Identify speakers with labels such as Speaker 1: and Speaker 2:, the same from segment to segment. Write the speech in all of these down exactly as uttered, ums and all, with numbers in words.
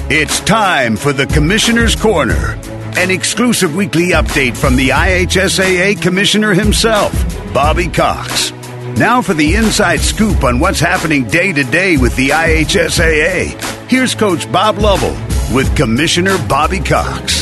Speaker 1: It's time for the Commissioner's Corner, an exclusive weekly update from the I H S A A Commissioner himself, Bobby Cox. Now for the inside scoop on what's happening day to day with the I H S A A. Here's Coach Bob Lovell with Commissioner Bobby Cox.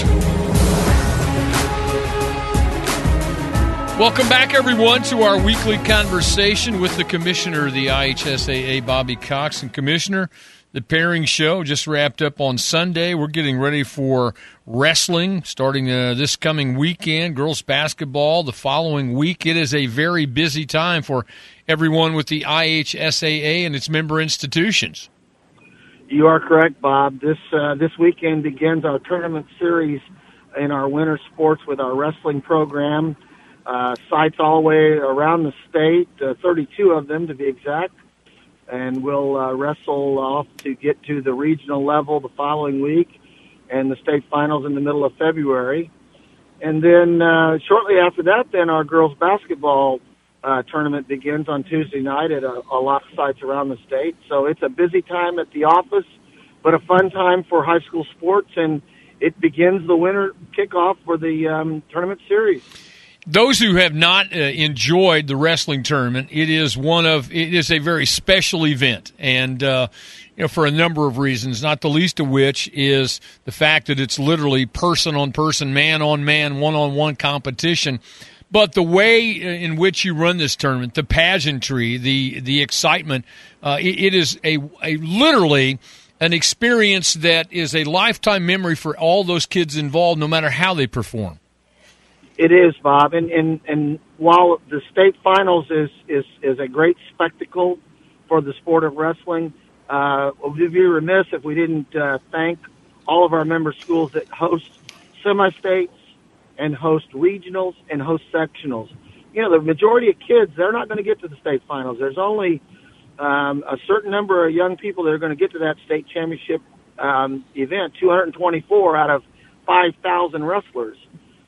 Speaker 2: Welcome back, everyone, to our weekly conversation with the Commissioner of the I H S A A, Bobby Cox. And Commissioner, the pairing show just wrapped up on Sunday. We're getting ready for wrestling starting uh, this coming weekend, girls basketball the following week. It is a very busy time for everyone with the I H S A A and its member institutions.
Speaker 3: You are correct, Bob. This uh, this weekend begins our tournament series in our winter sports with our wrestling program. Uh, sites all the way around the state, uh, thirty-two of them to be exact. And we'll uh, wrestle off to get to the regional level the following week and the state finals in the middle of February. And then uh, shortly after that, then our girls basketball uh, tournament begins on Tuesday night at a, a lot of sites around the state. So it's a busy time at the office, but a fun time for high school sports, and it begins the winter kickoff for the um, tournament series.
Speaker 2: Those who have not uh, enjoyed the wrestling tournament, it is one of it is a very special event, and uh, you know, for a number of reasons, not the least of which is the fact that it's literally person on person, man on man, one on one competition. But the way in which you run this tournament, the pageantry, the the excitement, uh, it, it is a, a literally an experience that is a lifetime memory for all those kids involved, no matter how they perform.
Speaker 3: It is, Bob, and, and and while the state finals is, is, is a great spectacle for the sport of wrestling, uh, we'd be remiss if we didn't uh, thank all of our member schools that host semi-states and host regionals and host sectionals. You know, the majority of kids, they're not going to get to the state finals. There's only um, a certain number of young people that are going to get to that state championship um, event, two hundred twenty-four out of five thousand wrestlers.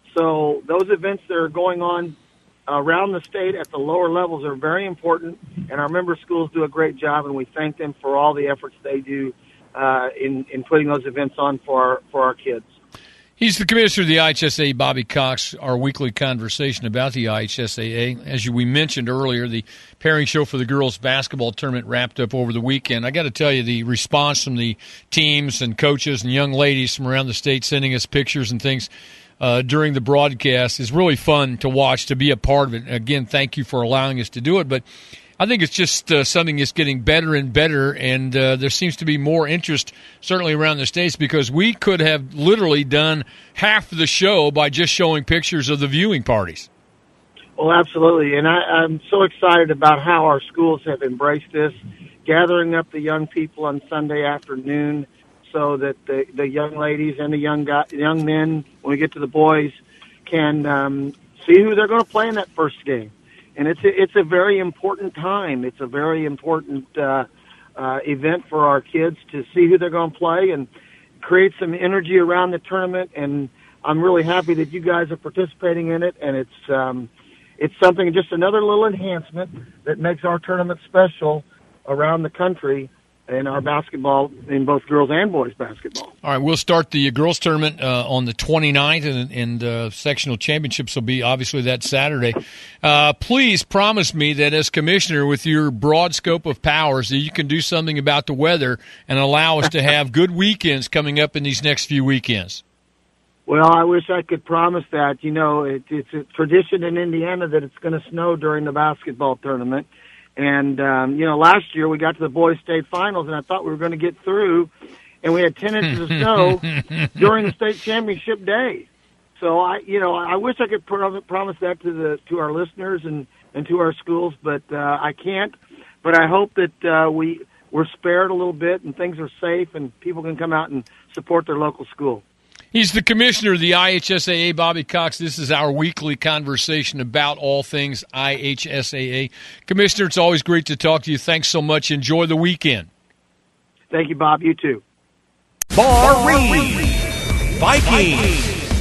Speaker 3: So those events that are going on around the state at the lower levels are very important, and our member schools do a great job, and we thank them for all the efforts they do uh, in, in putting those events on for our, for our kids.
Speaker 2: He's the Commissioner of the I H S A A, Bobby Cox, our weekly conversation about the I H S A A. As we mentioned earlier, the pairing show for the girls basketball tournament wrapped up over the weekend. I got to tell you, the response from the teams and coaches and young ladies from around the state sending us pictures and things Uh, during the broadcast is really fun to watch, to be a part of it. Again, thank you for allowing us to do it. But I think it's just uh, something that's getting better and better, and uh, there seems to be more interest, certainly around the states, because we could have literally done half of the show by just showing pictures of the viewing parties.
Speaker 3: Well, absolutely, and I, I'm so excited about how our schools have embraced this, gathering up the young people on Sunday afternoon, so that the, the young ladies and the young guy, young men, when we get to the boys, can um, see who they're going to play in that first game. And it's a, it's a very important time. It's a very important uh, uh, event for our kids to see who they're going to play and create some energy around the tournament. And I'm really happy that you guys are participating in it. And it's um, it's something, just another little enhancement that makes our tournament special around the country in our basketball, in both girls and boys basketball.
Speaker 2: All right, we'll start the girls tournament uh, on the twenty-ninth, and, and uh, sectional championships will be obviously that Saturday. Uh, please promise me that as commissioner, with your broad scope of powers, that you can do something about the weather and allow us to have good weekends coming up in these next few weekends.
Speaker 3: Well, I wish I could promise that. You know, it, it's a tradition in Indiana that it's going to snow during the basketball tournament. And, um, you know, last year we got to the boys' state finals, and I thought we were going to get through, and we had ten inches of snow during the state championship day. So, I, you know, I wish I could pro- promise that to the to our listeners and, and to our schools, but uh, I can't. But I hope that uh, we, we're spared a little bit and things are safe and people can come out and support their local school.
Speaker 2: He's the Commissioner of the I H S A A, Bobby Cox. This is our weekly conversation about all things I H S A A. Commissioner, it's always great to talk to you. Thanks so much. Enjoy the weekend.
Speaker 3: Thank you, Bob. You too.
Speaker 1: Bar Reed, Vikings,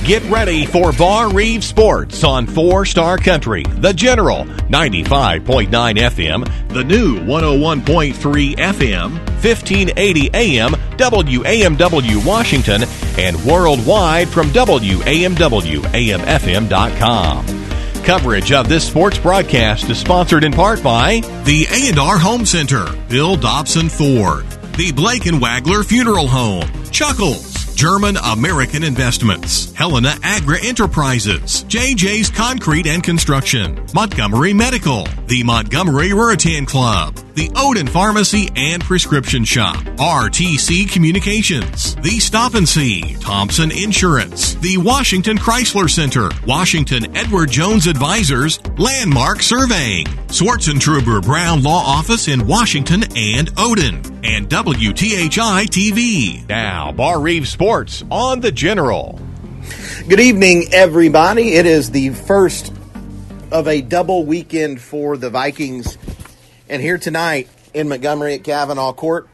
Speaker 4: Get ready for Bar Reeve Sports on Four Star Country, The General, ninety-five point nine F M, the new one oh one point three F M, fifteen eighty A M, W A M W Washington, and worldwide from W A M W A M F M dot com. Coverage of this sports broadcast is sponsored in part by the A and R Home Center, Bill Dobson Ford, the Blake and Wagler Funeral Home, Chuckles, German American Investments, Helena Agra Enterprises, J J's Concrete and Construction, Montgomery Medical, the Montgomery Ruritan Club, the Odin Pharmacy and Prescription Shop, R T C Communications, the Stop and See, Thompson Insurance, the Washington Chrysler Center, Washington Edward Jones Advisors, Landmark Surveying, Swartzentruber Brown Law Office in Washington and Odin, and W T H I T V. Now, Bar Reeve Sports on The General.
Speaker 5: Good evening, everybody. It is the first of a double weekend for the Vikings. And here tonight in Montgomery at Cavanaugh Court,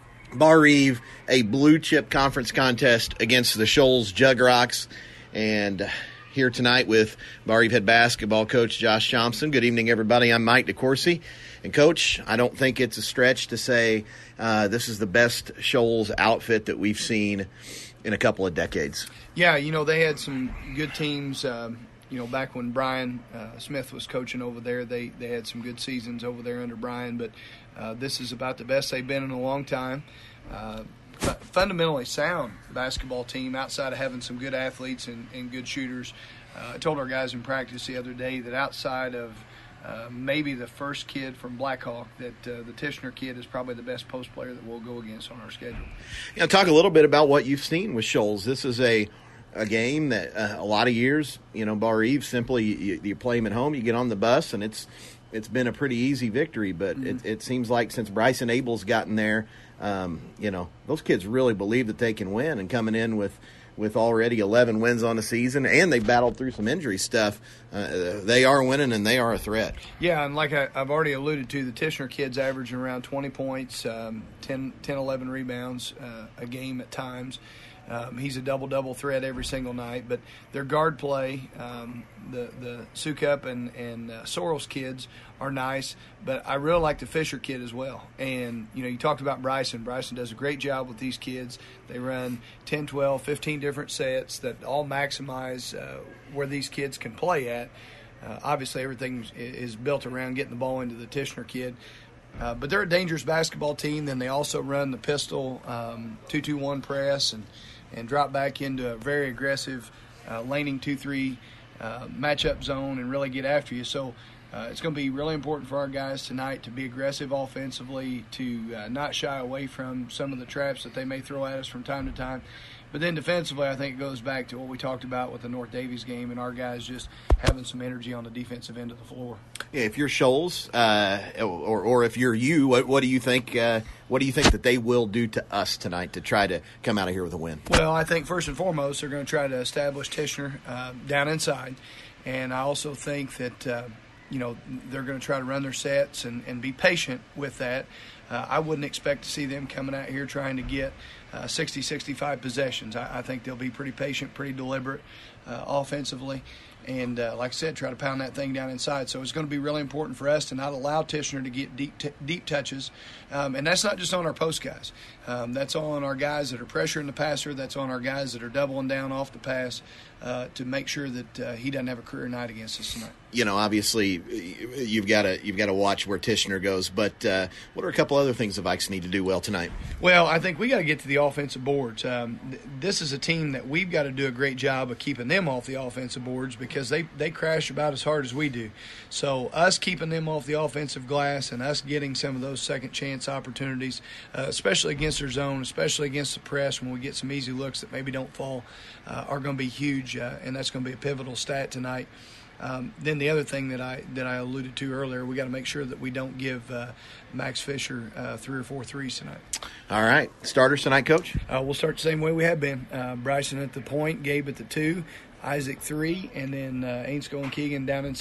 Speaker 5: Bar Reeve, a blue chip conference contest against the Shoals Jugrocks. And here tonight with Bar Reeve head basketball coach Josh Thompson. Good evening, everybody. I'm Mike DeCourcy. And, Coach, I don't think it's a stretch to say uh, this is the best Shoals outfit that we've seen in a couple of decades.
Speaker 6: Yeah, you know, they had some good teams. Um, you know, back when Brian uh, Smith was coaching over there, they, they had some good seasons over there under Brian. But uh, this is about the best they've been in a long time. Uh, f- fundamentally sound basketball team outside of having some good athletes and, and good shooters. Uh, I told our guys in practice the other day that outside of Uh, maybe the first kid from Blackhawk, that uh, the Tishner kid is probably the best post player that we'll go against on our schedule.
Speaker 5: You know, talk a little bit about what you've seen with Shoals. This is a a game that uh, a lot of years, you know, Bar Reeve, simply you, you play them at home, you get on the bus, and it's it's been a pretty easy victory. But mm-hmm. it, it seems like since Bryson Abel's gotten there, um, you know, those kids really believe that they can win, and coming in with with already eleven wins on the season, and they battled through some injury stuff. Uh, they are winning, and they are a threat.
Speaker 6: Yeah, and like I, I've already alluded to, the Tishner kids averaging around twenty points, um, ten, ten, eleven rebounds uh, a game at times. Um, he's a double-double threat every single night. But their guard play, um, the the Sukup and, and uh, Soros kids are nice. But I really like the Fisher kid as well. And, you know, you talked about Bryson. Bryson does a great job with these kids. They run ten, twelve, fifteen different sets that all maximize uh, where these kids can play at. Uh, obviously, everything is built around getting the ball into the Tishner kid. Uh, but they're a dangerous basketball team. Then they also run the pistol um, two two one press and, and drop back into a very aggressive uh, laning two three uh, matchup zone and really get after you. So uh, it's going to be really important for our guys tonight to be aggressive offensively, to uh, not shy away from some of the traps that they may throw at us from time to time. But then defensively, I think it goes back to what we talked about with the North Davies game and our guys just having some energy on the defensive end of the floor.
Speaker 5: Yeah, if you're Shoals, uh, or or if you're you, what, what do you think? Uh, what do you think that they will do to us tonight to try to come out of here with a win?
Speaker 6: Well, I think first and foremost they're going to try to establish Tishner uh, down inside, and I also think that uh, you know they're going to try to run their sets and, and be patient with that. Uh, I wouldn't expect to see them coming out here trying to get uh, sixty, sixty-five possessions. I, I think they'll be pretty patient, pretty deliberate uh, offensively. And uh, like I said, try to pound that thing down inside. So it's going to be really important for us to not allow Tishner to get deep t- deep touches. Um, and that's not just on our post guys. Um, that's on our guys that are pressuring the passer. That's on our guys that are doubling down off the pass uh, to make sure that uh, he doesn't have a career night against us tonight.
Speaker 5: You know, obviously, you've got to you've got to watch where Tishner goes. But uh, what are a couple other things the Vikes need to do well tonight?
Speaker 6: Well, I think we got to get to the offensive boards. Um, th- this is a team that we've got to do a great job of keeping them off the offensive boards because they, they crash about as hard as we do. So us keeping them off the offensive glass and us getting some of those second chance opportunities, uh, especially against their zone, especially against the press when we get some easy looks that maybe don't fall, uh, are going to be huge, uh, and that's going to be a pivotal stat tonight. Um, then the other thing that I that I alluded to earlier, we got to make sure that we don't give uh, Max Fisher uh, three or four threes tonight.
Speaker 5: All right, starters tonight, Coach.
Speaker 6: Uh, we'll start the same way we have been. Uh, Bryson at the point, Gabe at the two, Isaac three, and then uh, Ainsko and Keegan down inside.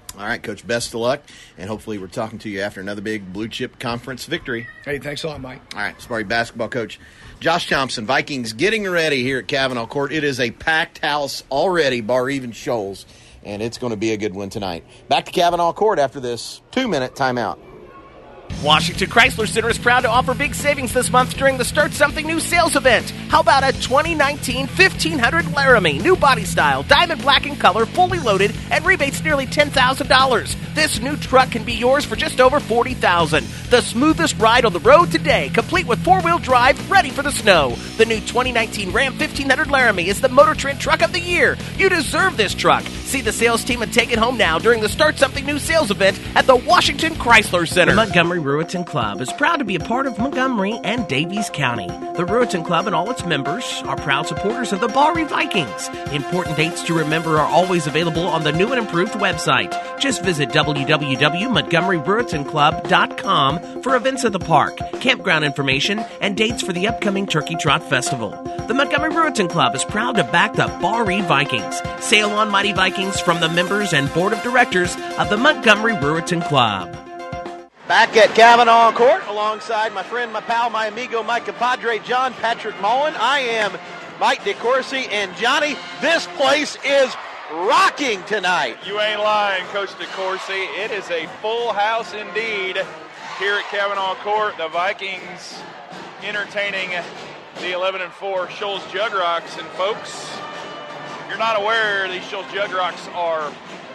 Speaker 5: All right, Coach, best of luck, and hopefully we're talking to you after another big blue chip conference victory.
Speaker 6: Hey, thanks a lot, Mike.
Speaker 5: All right, Sparty basketball coach Josh Thompson. Vikings getting ready here at Cavanaugh Court. It is a packed house already, bar even Shoals, and it's going to be a good one tonight. Back to Cavanaugh Court after this two-minute timeout.
Speaker 7: Washington Chrysler Center is proud to offer big savings this month during the Start Something New sales event. How about a twenty nineteen fifteen hundred Laramie, new body style, diamond black in color, fully loaded, and rebates nearly ten thousand dollars. This new truck can be yours for just over forty thousand dollars. The smoothest ride on the road today, complete with four-wheel drive, ready for the snow. The new twenty nineteen Ram fifteen hundred Laramie is the Motor Trend Truck of the Year. You deserve this truck. See the sales team and take it home now during the Start Something New sales event at the Washington Chrysler Center. The Montgomery Ruetan Club is proud to be a part of Montgomery and Davies County. The Ruetan Club and all its members are proud supporters of the Bari Vikings. Important dates to remember are always available on the new and improved website. Just visit w w w dot montgomery ruetan club dot com for events at the park, campground information, and dates for the upcoming Turkey Trot Festival. The Montgomery Ruetan Club is proud to back the Bari Vikings. Sail on, mighty Vikings, from the members and board of directors of the Montgomery Ruetan Club.
Speaker 5: Back at Cavanaugh Court alongside my friend, my pal, my amigo, my compadre, John Patrick Mullen. I am Mike DeCourcy, and Johnny, this place is rocking tonight.
Speaker 8: You ain't lying, Coach DeCourcy. It is a full house indeed here at Cavanaugh Court. The Vikings entertaining the eleven and four Shoals Jugrocks. And folks, if you're not aware, these Shoals Jugrocks are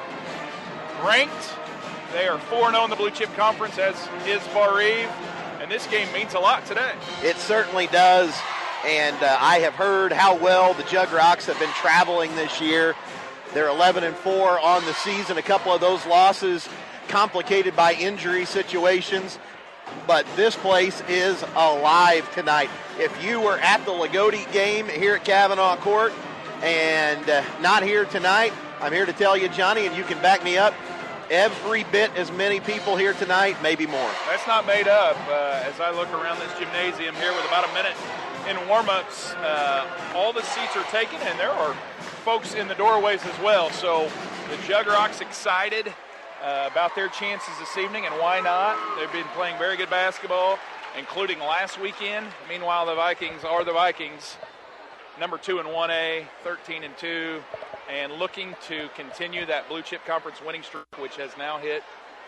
Speaker 8: ranked. They are four and oh in the Blue Chip Conference, as is Bar-Eve, and this game means a lot today.
Speaker 5: It certainly does, and uh, I have heard how well the Jugrocks have been traveling this year. They're eleven and four on the season, a couple of those losses complicated by injury situations, but this place is alive tonight. If you were at the Lagodi game here at Cavanaugh Court and uh, not here tonight, I'm here to tell you, Johnny, and you can back me up, every bit as many people here tonight, maybe more.
Speaker 8: That's not made up. Uh, as I look around this gymnasium here with about a minute in warm-ups, uh, all the seats are taken, and there are folks in the doorways as well. So the Jugrocks excited uh, about their chances this evening, and why not? They've been playing very good basketball, including last weekend. Meanwhile, the Vikings are the Vikings, number two in one A, thirteen and two. And looking to continue that Blue Chip Conference winning streak, which has now hit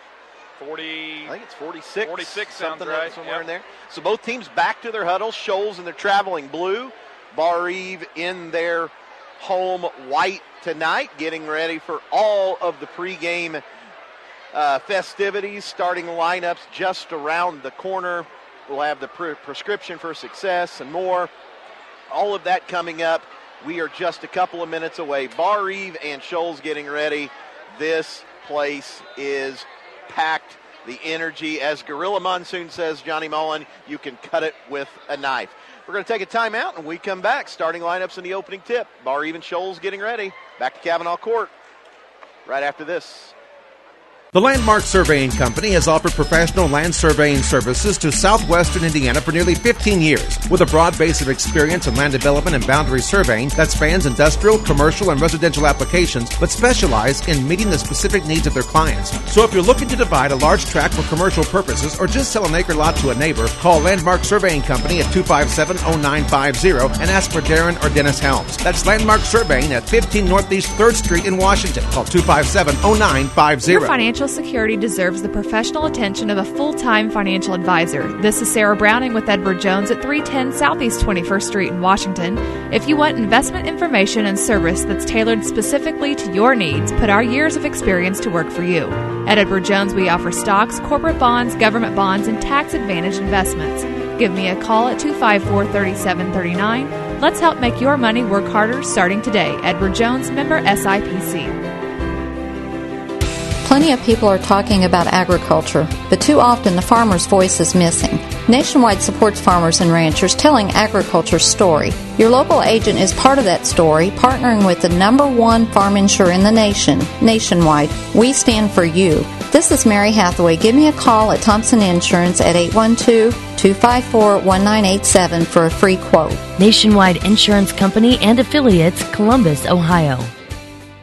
Speaker 8: forty.
Speaker 5: I think it's forty-six.
Speaker 8: forty-six
Speaker 5: something
Speaker 8: sounds right.
Speaker 5: Somewhere
Speaker 8: yep.
Speaker 5: in there. So both teams back to their huddles. Shoals in their traveling blue. Bar-Eve in their home white tonight, getting ready for all of the pregame uh, festivities. Starting lineups just around the corner. We'll have the pre- prescription for success and more. All of that coming up. We are just a couple of minutes away. Bar-Eve and Shoals getting ready. This place is packed. The energy, as Gorilla Monsoon says, Johnny Mullen, you can cut it with a knife. We're going to take a timeout, and when we come back, starting lineups in the opening tip. Bar-Eve and Shoals getting ready. Back to Cavanaugh Court right after this.
Speaker 9: The Landmark Surveying Company has offered professional land surveying services to southwestern Indiana for nearly fifteen years. With a broad base of experience in land development and boundary surveying that spans industrial, commercial, and residential applications, but specialize in meeting the specific needs of their clients. So if you're looking to divide a large tract for commercial purposes or just sell an acre lot to a neighbor, call Landmark Surveying Company at two five seven, oh nine five oh and ask for Darren or Dennis Helms. That's Landmark Surveying at fifteen Northeast third Street in Washington. Call two five seven, oh nine five oh.
Speaker 10: Your financial security deserves the professional attention of a full-time financial advisor. This is Sarah Browning with Edward Jones at three ten Southeast twenty-first Street in Washington. If you want investment information and service that's tailored specifically to your needs, put our years of experience to work for you. At Edward Jones, we offer stocks, corporate bonds, government bonds, and tax-advantaged investments. Give me a call at two five four, three seven three nine. Let's help make your money work harder starting today. Edward Jones, member S I P C.
Speaker 11: Plenty of people are talking about agriculture, but too often the farmer's voice is missing. Nationwide supports farmers and ranchers telling agriculture's story. Your local agent is part of that story, partnering with the number one farm insurer in the nation, Nationwide. We stand for you. This is Mary Hathaway. Give me a call at Thompson Insurance at eight one two, two five four, one nine eight seven for a free quote.
Speaker 12: Nationwide Insurance Company and affiliates, Columbus, Ohio.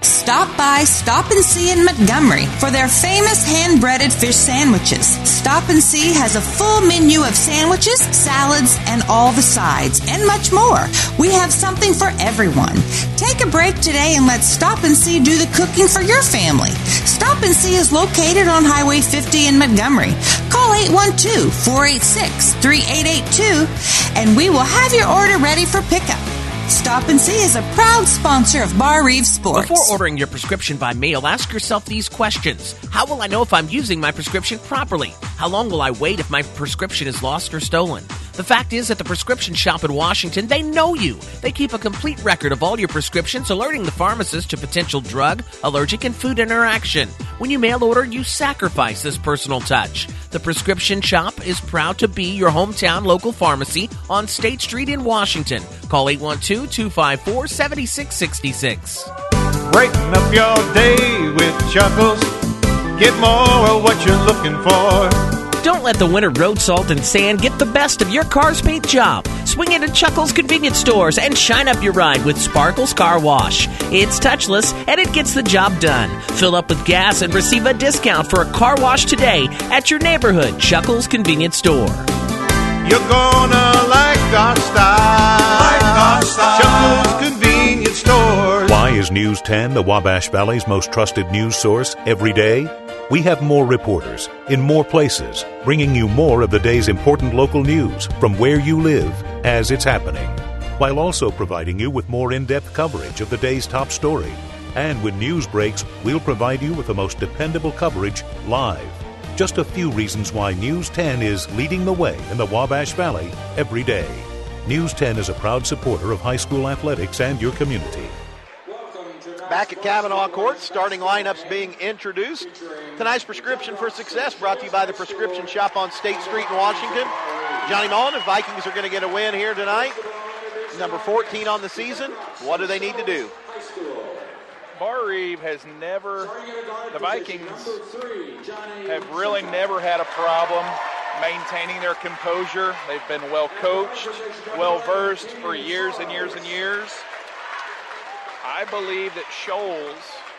Speaker 12: Stop by Stop and See in Montgomery for their famous hand-breaded fish sandwiches. Stop and See has a full menu of sandwiches, salads, and all the sides, and much more. We have something for everyone. Take a break today and let Stop and See do the cooking for your family. Stop and See is located on Highway fifty in Montgomery. Call eight one two, four eight six, three eight eight two and we will have your order ready for pickup. Stop and See is a proud sponsor of Bar Reeve Sports.
Speaker 7: Before ordering your prescription by mail, ask yourself these questions. How will I know if I'm using my prescription properly? How long will I wait if my prescription is lost or stolen? The fact is, at the prescription shop in Washington, they know you. They keep a complete record of all your prescriptions, alerting the pharmacist to potential drug, allergic, and food interaction. When you mail order, you sacrifice this personal touch. The prescription shop is proud to be your hometown local pharmacy on State Street in Washington. Call eight one two, two five four, seven six six six.
Speaker 13: Breaking up your day with Chuckles. Get more of what you're looking for.
Speaker 7: Don't let the winter road salt and sand get the best of your car's paint job. Swing into Chuckles convenience stores and shine up your ride with Sparkles Car Wash. It's touchless and it gets the job done. Fill up with gas and receive a discount for a car wash today at your neighborhood Chuckles convenience store.
Speaker 13: You're gonna like our style. Like our style. Chuckles convenience stores.
Speaker 14: Why is News ten the Wabash Valley's most trusted news source every day? We have more reporters in more places, bringing you more of the day's important local news from where you live as it's happening, while also providing you with more in-depth coverage of the day's top story. And when news breaks, we'll provide you with the most dependable coverage live. Just a few reasons why News ten is leading the way in the Wabash Valley every day. News ten is a proud supporter of high school athletics and your community.
Speaker 5: Back at Kavanaugh Court, starting lineups being introduced. Tonight's Prescription for Success brought to you by the Prescription Shop on State Street in Washington. Johnny Mullen, if Vikings are going to get a win here tonight, number fourteen on the season, what do they need to do?
Speaker 8: Bar Reeve has never, the Vikings have really never had a problem maintaining their composure. They've been well coached, well versed for years and years and years. I believe that Shoals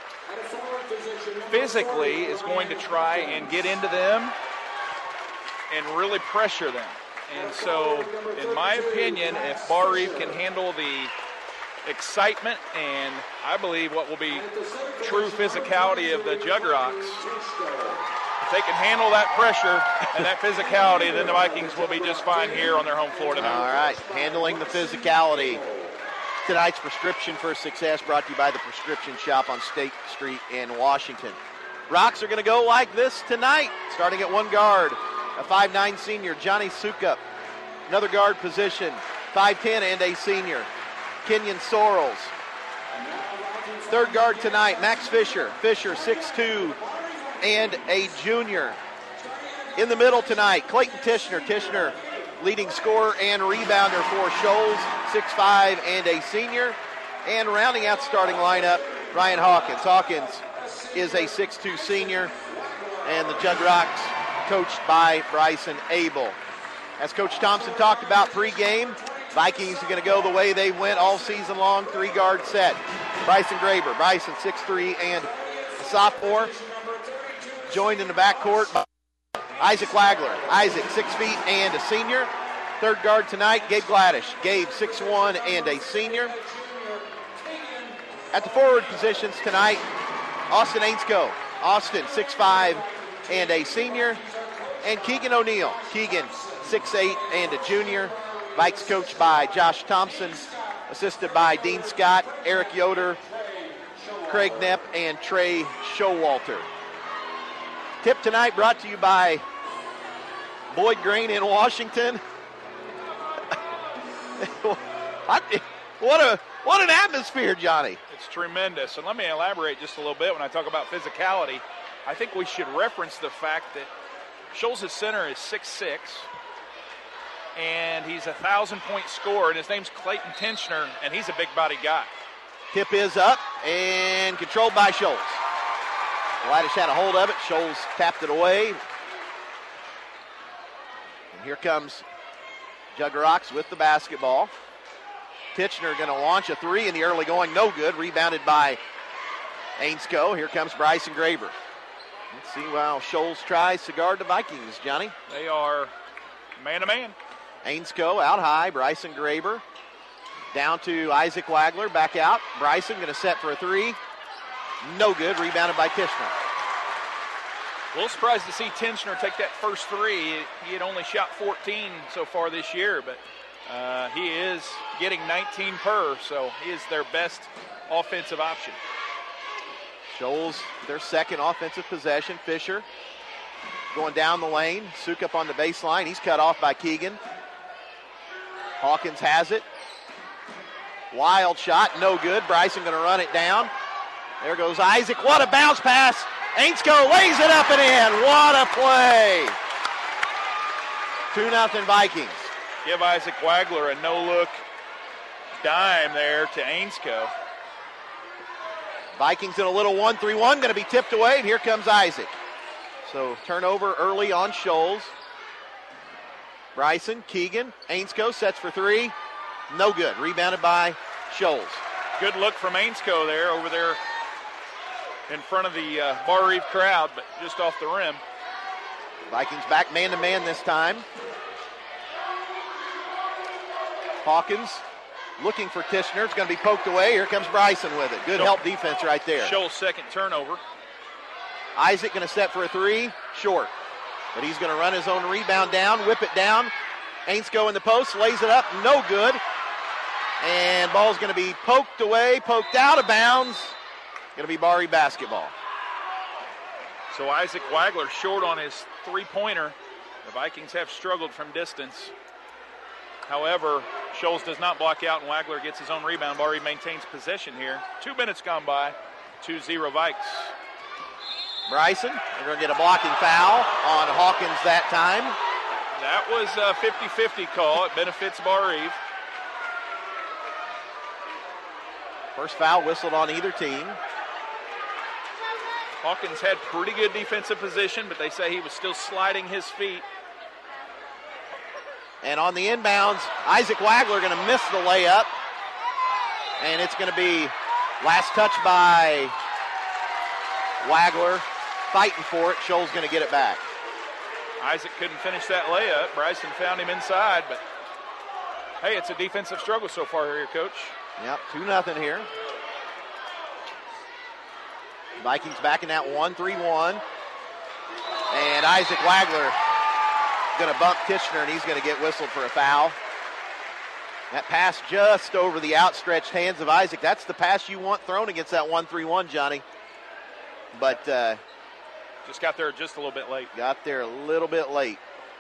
Speaker 8: physically is going to try and get into them and really pressure them. And so, in my opinion, if Bar Reeve can handle the excitement and I believe what will be true physicality of the Jugrocks, if they can handle that pressure and that physicality, then the Vikings will be just fine here on their home floor tonight.
Speaker 5: All right, handling the physicality. Tonight's Prescription for Success brought to you by the Prescription Shop on State Street in Washington. Rocks are going to go like this tonight, starting at one guard, a five nine senior, Johnny Sukup. Another guard position, five ten and a senior, Kenyon Sorrells. Third guard tonight, Max Fisher. Fisher, six two and a junior. In the middle tonight, Clayton Tishner. Tishner, leading scorer and rebounder for Shoals, six five and a senior. And rounding out the starting lineup, Ryan Hawkins. Hawkins is a six two senior, and the Jugrocks coached by Bryson Abel. As Coach Thompson talked about pregame, Vikings are going to go the way they went all season long, three-guard set. Bryson Graber. Bryson, six three and a sophomore. Joined in the backcourt by Isaac Wagler. Isaac, six feet and a senior. Third guard tonight, Gabe Gladish. Gabe, six one and a senior. At the forward positions tonight, Austin Ainsko. Austin, six five and a senior. And Keegan O'Neill. Keegan, six eight and a junior. Vikes coached by Josh Thompson, assisted by Dean Scott, Eric Yoder, Craig Knepp, and Trey Showalter. Tip tonight brought to you by Boyd Grain in Washington. what a what an atmosphere, Johnny.
Speaker 8: It's tremendous. And let me elaborate just a little bit when I talk about physicality. I think we should reference the fact that Shoals' center is six six, and he's a thousand-point scorer, and his name's Clayton Tishner, and he's a big-body guy.
Speaker 5: Tip is up and controlled by Shoals. Gladish had a hold of it. Shoals tapped it away. And here comes Jugrocks with the basketball. Tishner going to launch a three in the early going. No good. Rebounded by Ainscoe. Here comes Bryson Graber. Let's see how Shoals tries to guard the Vikings, Johnny.
Speaker 8: They are man-to-man.
Speaker 5: Ainscoe out high. Bryson Graber down to Isaac Wagler. Back out. Bryson going to set for a three. No good. Rebounded by Tishner.
Speaker 8: A little surprised to see Tenchner take that first three. He had only shot fourteen so far this year, but uh, he is getting nineteen per, so he is their best offensive option.
Speaker 5: Shoals, their second offensive possession. Fisher going down the lane. Sukup on the baseline. He's cut off by Keegan. Hawkins has it. Wild shot, no good. Bryson going to run it down. There goes Isaac. What a bounce pass. Ainscoe lays it up and in. What a play. two nothing Vikings.
Speaker 8: Give Isaac Wagler a no-look dime there to Ainscoe.
Speaker 5: Vikings in a little one three one. Going to be tipped away, and here comes Isaac. So turnover early on Shoals. Bryson, Keegan, Ainscoe sets for three. No good. Rebounded by Shoals.
Speaker 8: Good look from Ainscoe there over there in front of the uh, Bar Reeve crowd, but just off the rim.
Speaker 5: Vikings back man-to-man this time. Hawkins looking for Tishner. It's going to be poked away. Here comes Bryson with it. Good
Speaker 8: Shoals.
Speaker 5: help defense right there.
Speaker 8: Shoals' second turnover.
Speaker 5: Isaac going to set for a three. Short. But he's going to run his own rebound down, whip it down. Ainscoe in the post, lays it up. No good. And ball's going to be poked away, poked out of bounds. Going to be Bar Reeve basketball.
Speaker 8: So Isaac Wagler short on his three-pointer. The Vikings have struggled from distance. However, Shoals does not block out, and Wagler gets his own rebound. Bar Reeve maintains possession here. Two minutes gone by, two zero Vikes.
Speaker 5: Bryson, they're going to get a blocking foul on Hawkins that time.
Speaker 8: That was a fifty-fifty call. It benefits Bar Reeve.
Speaker 5: First foul whistled on either team.
Speaker 8: Hawkins had pretty good defensive position, but they say he was still sliding his feet.
Speaker 5: And on the inbounds, Isaac Wagler going to miss the layup. And it's going to be last touch by Wagler. Fighting for it. Shoals going to get it back.
Speaker 8: Isaac couldn't finish that layup. Bryson found him inside, but hey, it's a defensive struggle so far here, Coach.
Speaker 5: Yep, two nothing here. Vikings back in that one three one. And Isaac Wagler going to bump Tishner, and he's going to get whistled for a foul. That pass just over the outstretched hands of Isaac. That's the pass you want thrown against that one three one, Johnny. But uh,
Speaker 8: just got there just a little bit late.
Speaker 5: Got there a little bit late.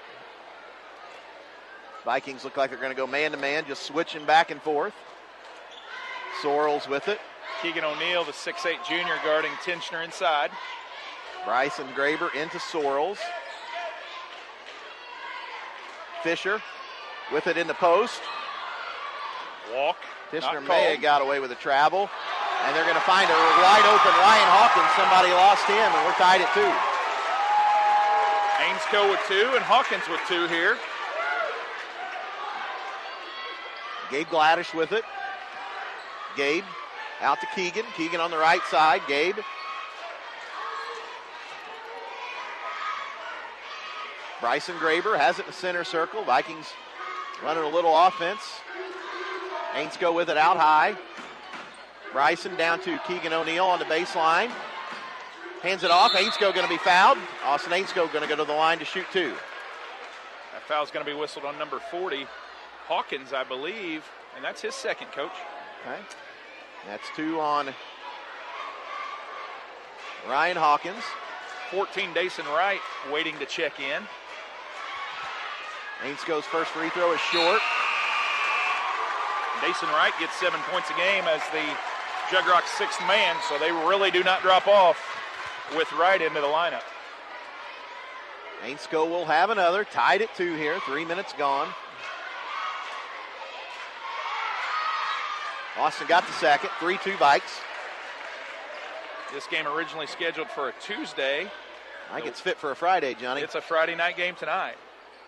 Speaker 5: Vikings look like they're going to go man-to-man, just switching back and forth. Sorrells with it.
Speaker 8: Keegan O'Neill, the six eight junior, guarding Tenchner inside.
Speaker 5: Bryson Graber into Sorrells. Fisher with it in the post.
Speaker 8: Walk.
Speaker 5: Tishner may have got away with a travel. And they're going to find a wide open Ryan Hawkins. Somebody lost him, and we're tied at two.
Speaker 8: Ainscoe with two and Hawkins with two here.
Speaker 5: Gabe Gladish with it. Gabe out to Keegan. Keegan on the right side. Gabe. Bryson Graber has it in the center circle. Vikings running a little offense. Ainscoe with it out high. Bryson down to Keegan O'Neill on the baseline. Hands it off. Ainscoe going to be fouled. Austin Ainscoe going to go to the line to shoot two.
Speaker 8: That foul's going to be whistled on number forty. Hawkins, I believe, and that's his second, Coach.
Speaker 5: Okay. That's two on Ryan Hawkins.
Speaker 8: fourteen, Dason Wright waiting to check in.
Speaker 5: Ainscoe's first free throw is short.
Speaker 8: Dason Wright gets seven points a game as the Jug Rock's sixth man, so they really do not drop off with Wright into the lineup.
Speaker 5: Ainscoe will have another. Tied at two here. Three minutes gone. Austin got the second. three two Vikes.
Speaker 8: This game originally scheduled for a Tuesday.
Speaker 5: I think it's fit for a Friday, Johnny.
Speaker 8: It's a Friday night game tonight.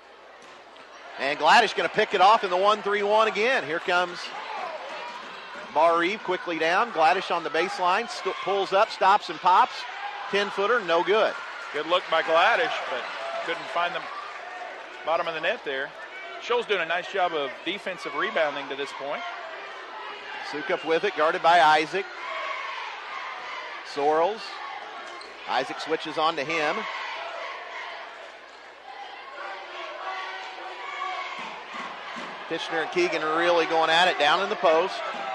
Speaker 5: And Gladish going to pick it off in the one three one again. Here comes Bar Eve quickly down. Gladish on the baseline. St- pulls up, stops and pops. ten-footer, no good.
Speaker 8: Good look by Gladish, but couldn't find the bottom of the net there. Shoals doing a nice job of defensive rebounding to this point.
Speaker 5: Sukup with it, guarded by Isaac. Sorrells. Isaac switches on to him. Titchener and Keegan are really going at it down in the post.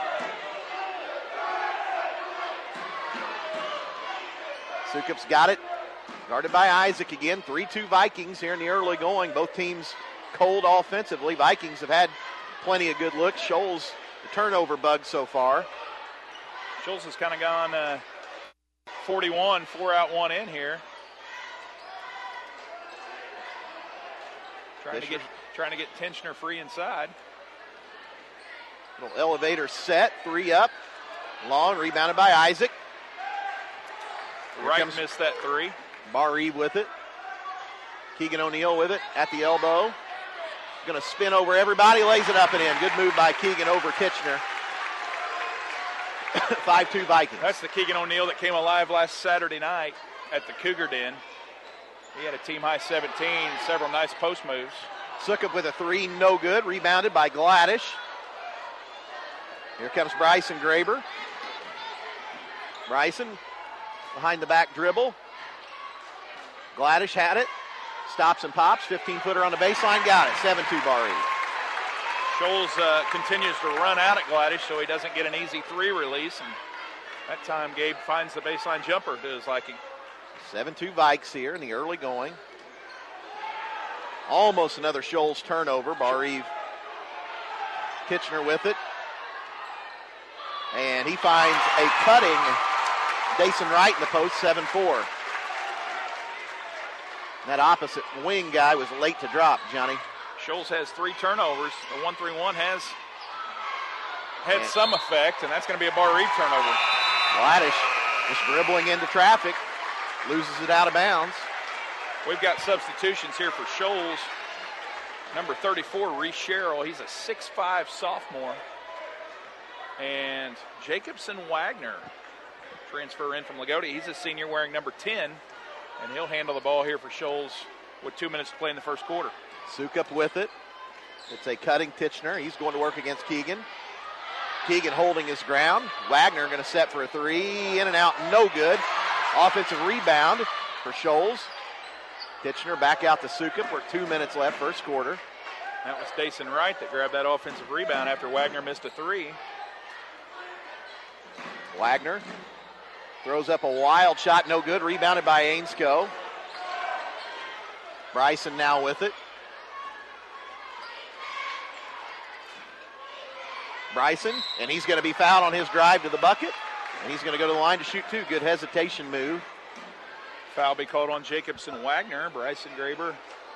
Speaker 5: Sukup's got it. Guarded by Isaac again. three two Vikings here in the early going. Both teams cold offensively. Vikings have had plenty of good looks. Shoals, the turnover bug so far.
Speaker 8: Shoals has kind of gone uh, forty-one, four out, one in here. Trying
Speaker 5: Fisher.
Speaker 8: to get trying to get Titchener free inside.
Speaker 5: Little elevator set, three up. Long, rebounded by Isaac. Here
Speaker 8: Wright
Speaker 5: comes
Speaker 8: missed that three.
Speaker 5: Bar Eve with it. Keegan O'Neill with it at the elbow. Going to spin over everybody, lays it up and in. Good move by Keegan over Titchener. five two Vikings.
Speaker 8: That's the Keegan O'Neill that came alive last Saturday night at the Cougar Den. He had a team-high seventeen, several nice post moves.
Speaker 5: Sukup with a three, no good. Rebounded by Gladish. Here comes Bryson Graber. Bryson behind the back dribble. Gladish had it. Stops and pops. fifteen-footer on the baseline. Got it. seven two Bar Eve.
Speaker 8: Shoals uh, continues to run out at Gladish, so he doesn't get an easy three release. And that time, Gabe finds the baseline jumper to his liking.
Speaker 5: seven two Vikes here in the early going. Almost another Shoals turnover. Bar Eve. Titchener with it. And he finds a cutting Dason Wright in the post, seven four. That opposite wing guy was late to drop, Johnny.
Speaker 8: Shoals has three turnovers. The one three one has had
Speaker 5: Man.
Speaker 8: some effect, and that's going to be a Bar Eve turnover.
Speaker 5: Gladish just dribbling into traffic, loses it out of bounds.
Speaker 8: We've got substitutions here for Shoals. Number thirty-four, Reese Sherrill. He's a six five sophomore. And Jacobson Wagner, transfer in from Lagodi. He's a senior wearing number ten, and he'll handle the ball here for Shoals with two minutes to play in the first quarter.
Speaker 5: Sukup with it. It's a cutting Titchener. He's going to work against Keegan. Keegan holding his ground. Wagner going to set for a three. In and out, no good. Offensive rebound for Shoals. Titchener back out to Sukup. We're two minutes left, first quarter.
Speaker 8: That was Dason Wright that grabbed that offensive rebound after Wagner missed a three.
Speaker 5: Wagner throws up a wild shot, no good. Rebounded by Ainscoe. Bryson now with it. Bryson, and he's going to be fouled on his drive to the bucket. And he's going to go to the line to shoot two. Good hesitation move.
Speaker 8: Foul be called on Jacobson Wagner. Bryson Graber,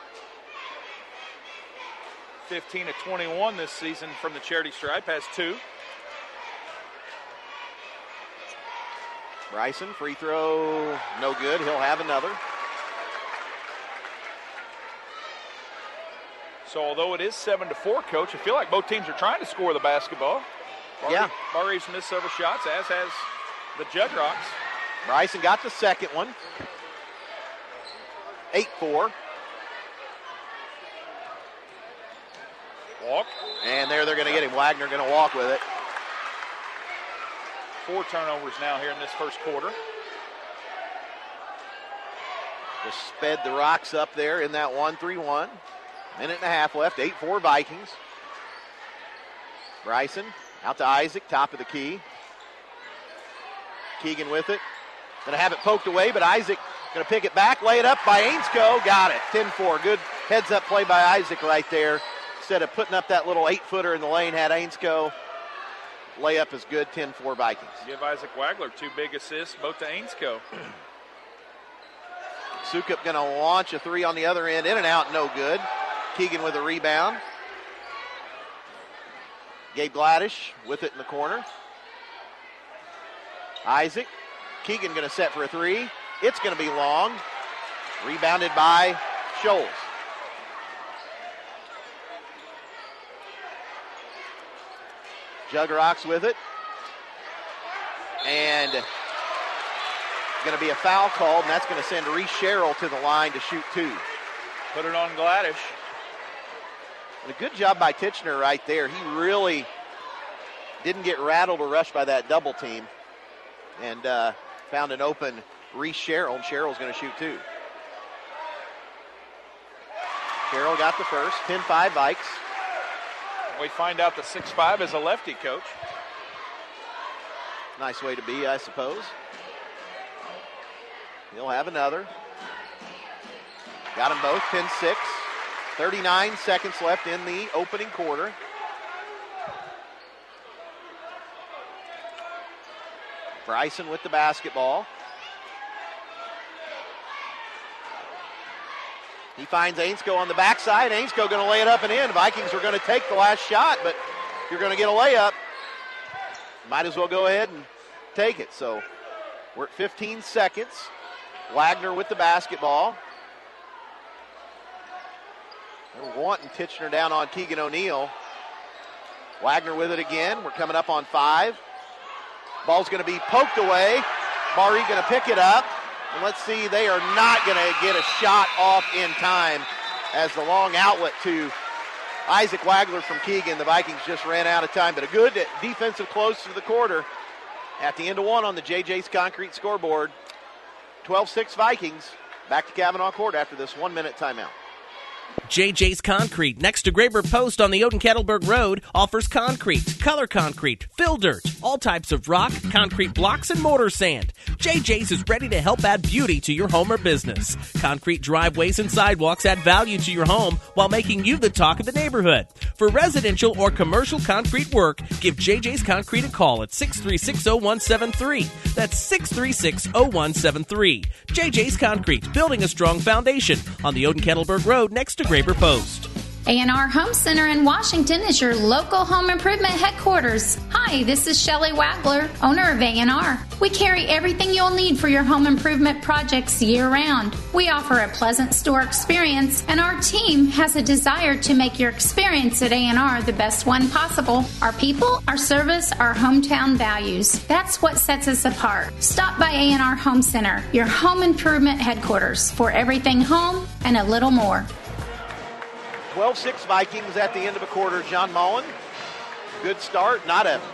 Speaker 8: fifteen of twenty-one this season from the charity stripe, has two.
Speaker 5: Bryson, free throw, no good. He'll have another.
Speaker 8: So although it is seven to four, Coach, I feel like both teams are trying to score the basketball. Bar-
Speaker 5: Yeah.
Speaker 8: Bar Eve's missed several shots, as has the Jug Rocks.
Speaker 5: Bryson got the second one. eight four.
Speaker 8: Walk.
Speaker 5: And there they're going to get him. Wagner going to walk with it.
Speaker 8: Four turnovers now here in this first quarter.
Speaker 5: Just sped the Rocks up there in that one three one. Minute and a half left. eight four Vikings. Bryson out to Isaac, top of the key. Keegan with it. Going to have it poked away, but Isaac going to pick it back, lay it up by Ainscoe. Got it. ten four. Good heads-up play by Isaac right there. Instead of putting up that little eight-footer in the lane, had Ainscoe. Layup is good. ten four Vikings.
Speaker 8: Give Isaac Wagler two big assists, both to Ainscoe.
Speaker 5: Sukup going to launch a three on the other end. In and out, no good. Keegan with a rebound. Gabe Gladish with it in the corner. Isaac. Keegan going to set for a three. It's going to be long. Rebounded by Shoals. Jug Rocks with it. And going to be a foul called, and that's going to send Reese Sherrill to the line to shoot two.
Speaker 8: Put it on Gladish.
Speaker 5: And a good job by Titchener right there. He really didn't get rattled or rushed by that double team, and uh, found an open Reese Sherrill, and Sherrill's going to shoot two. Sherrill got the first, ten five Vikes.
Speaker 8: We find out that six five is a lefty, Coach.
Speaker 5: Nice way to be, I suppose. He'll have another. Got them both, ten six. thirty-nine seconds left in the opening quarter. Bryson with the basketball. He finds Ainsko on the backside. Ainsko going to lay it up and in. Vikings were going to take the last shot, but if you're going to get a layup, might as well go ahead and take it. So we're at fifteen seconds. Wagner with the basketball. They're wanting Titchener down on Keegan O'Neill. Wagner with it again. We're coming up on five. Ball's going to be poked away. Barry going to pick it up. And let's see, they are not going to get a shot off in time as the long outlet to Isaac Wagler from Keegan. The Vikings just ran out of time, but a good defensive close to the quarter at the end of one on the J J's Concrete scoreboard. twelve six Vikings. Back to Cavanaugh Court after this one-minute timeout.
Speaker 7: J J's Concrete, next to Graber Post on the Oden-Kettleberg Road, offers concrete, color concrete, fill dirt, all types of rock, concrete blocks, and mortar sand. J J's is ready to help add beauty to your home or business. Concrete driveways and sidewalks add value to your home while making you the talk of the neighborhood. For residential or commercial concrete work, give J J's Concrete a call at six three six, zero one seven three. That's six three six, zero one seven three. J J's Concrete, building a strong foundation on the Oden-Kettleberg Road next to Graber Post.
Speaker 15: A and R Home Center in Washington is your local home improvement headquarters. Hi, this is Shelley Wagler, owner of A and R. We carry everything you'll need for your home improvement projects year-round. We offer a pleasant store experience, and our team has a desire to make your experience at A and R the best one possible. Our people, our service, our hometown values. That's what sets us apart. Stop by A and R Home Center, your home improvement headquarters, for everything home and a little more.
Speaker 5: twelve six Vikings at the end of a quarter. John Mullen, good start. Not a,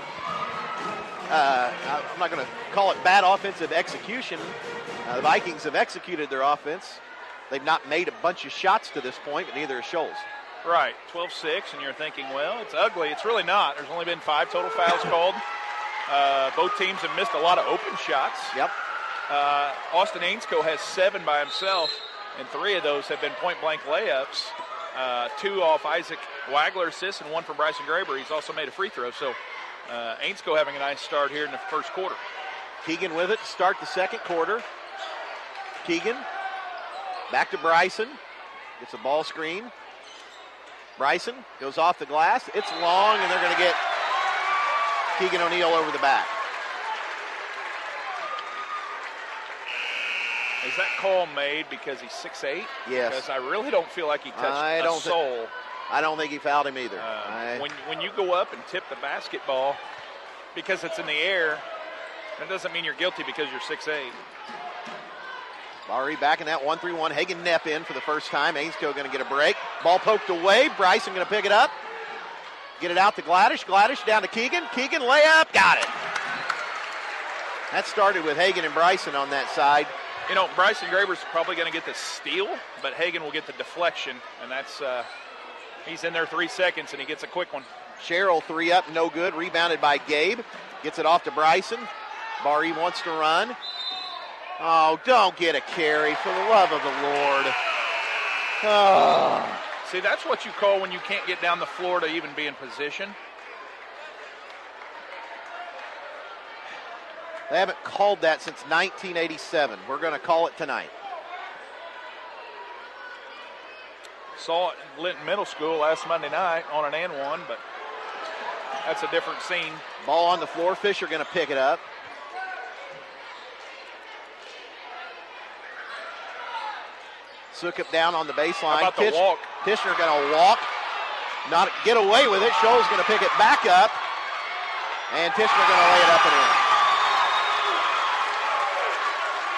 Speaker 5: uh, I'm not going to call it bad offensive execution. Uh, the Vikings have executed their offense. They've not made a bunch of shots to this point, but neither has Scholes.
Speaker 8: Right, twelve six, and you're thinking, well, it's ugly. It's really not. There's only been five total fouls called. Uh, both teams have missed a lot of open shots.
Speaker 5: Yep.
Speaker 8: Uh, Austin Ainsko has seven by himself, and three of those have been point-blank layups. Uh, two off Isaac Wagler assists and one from Bryson Graber. He's also made a free throw. So uh, Ainsko having a nice start here in the first quarter.
Speaker 5: Keegan with it to start the second quarter. Keegan back to Bryson. Gets a ball screen. Bryson goes off the glass. It's long, and they're going to get Keegan O'Neill over the back.
Speaker 8: Is that call made because he's six eight?
Speaker 5: Yes.
Speaker 8: Because I really don't feel like he touched
Speaker 5: I
Speaker 8: a
Speaker 5: don't
Speaker 8: soul.
Speaker 5: Th- I don't think he fouled him either.
Speaker 8: Uh,
Speaker 5: I...
Speaker 8: when, when you go up and tip the basketball because it's in the air, that doesn't mean you're guilty because you're six eight.
Speaker 5: Barry back in that one three one. Hagen Knepp in for the first time. Ainsko going to get a break. Ball poked away. Bryson going to pick it up. Get it out to Gladish. Gladish down to Keegan. Keegan layup. Got it. That started with Hagen and Bryson on that side.
Speaker 8: You know, Bryson Graber's probably going to get the steal, but Hagen will get the deflection, and that's uh, he's in there three seconds, and he gets a quick one.
Speaker 5: Sherrill three up, no good. Rebounded by Gabe. Gets it off to Bryson. Barry wants to run. Oh, don't get a carry, for the love of the Lord. Oh.
Speaker 8: See, that's what you call when you can't get down the floor to even be in position.
Speaker 5: They haven't called that since nineteen eighty-seven. We're going to call it tonight.
Speaker 8: Saw it in Linton Middle School last Monday night on an and one, but that's a different scene.
Speaker 5: Ball on the floor. Fisher going to pick it up. Sukup down on the baseline.
Speaker 8: How about the walk?
Speaker 5: Tishner going to walk. Not get away with it. Scholes going to pick it back up. And Tishner going to lay it up and in.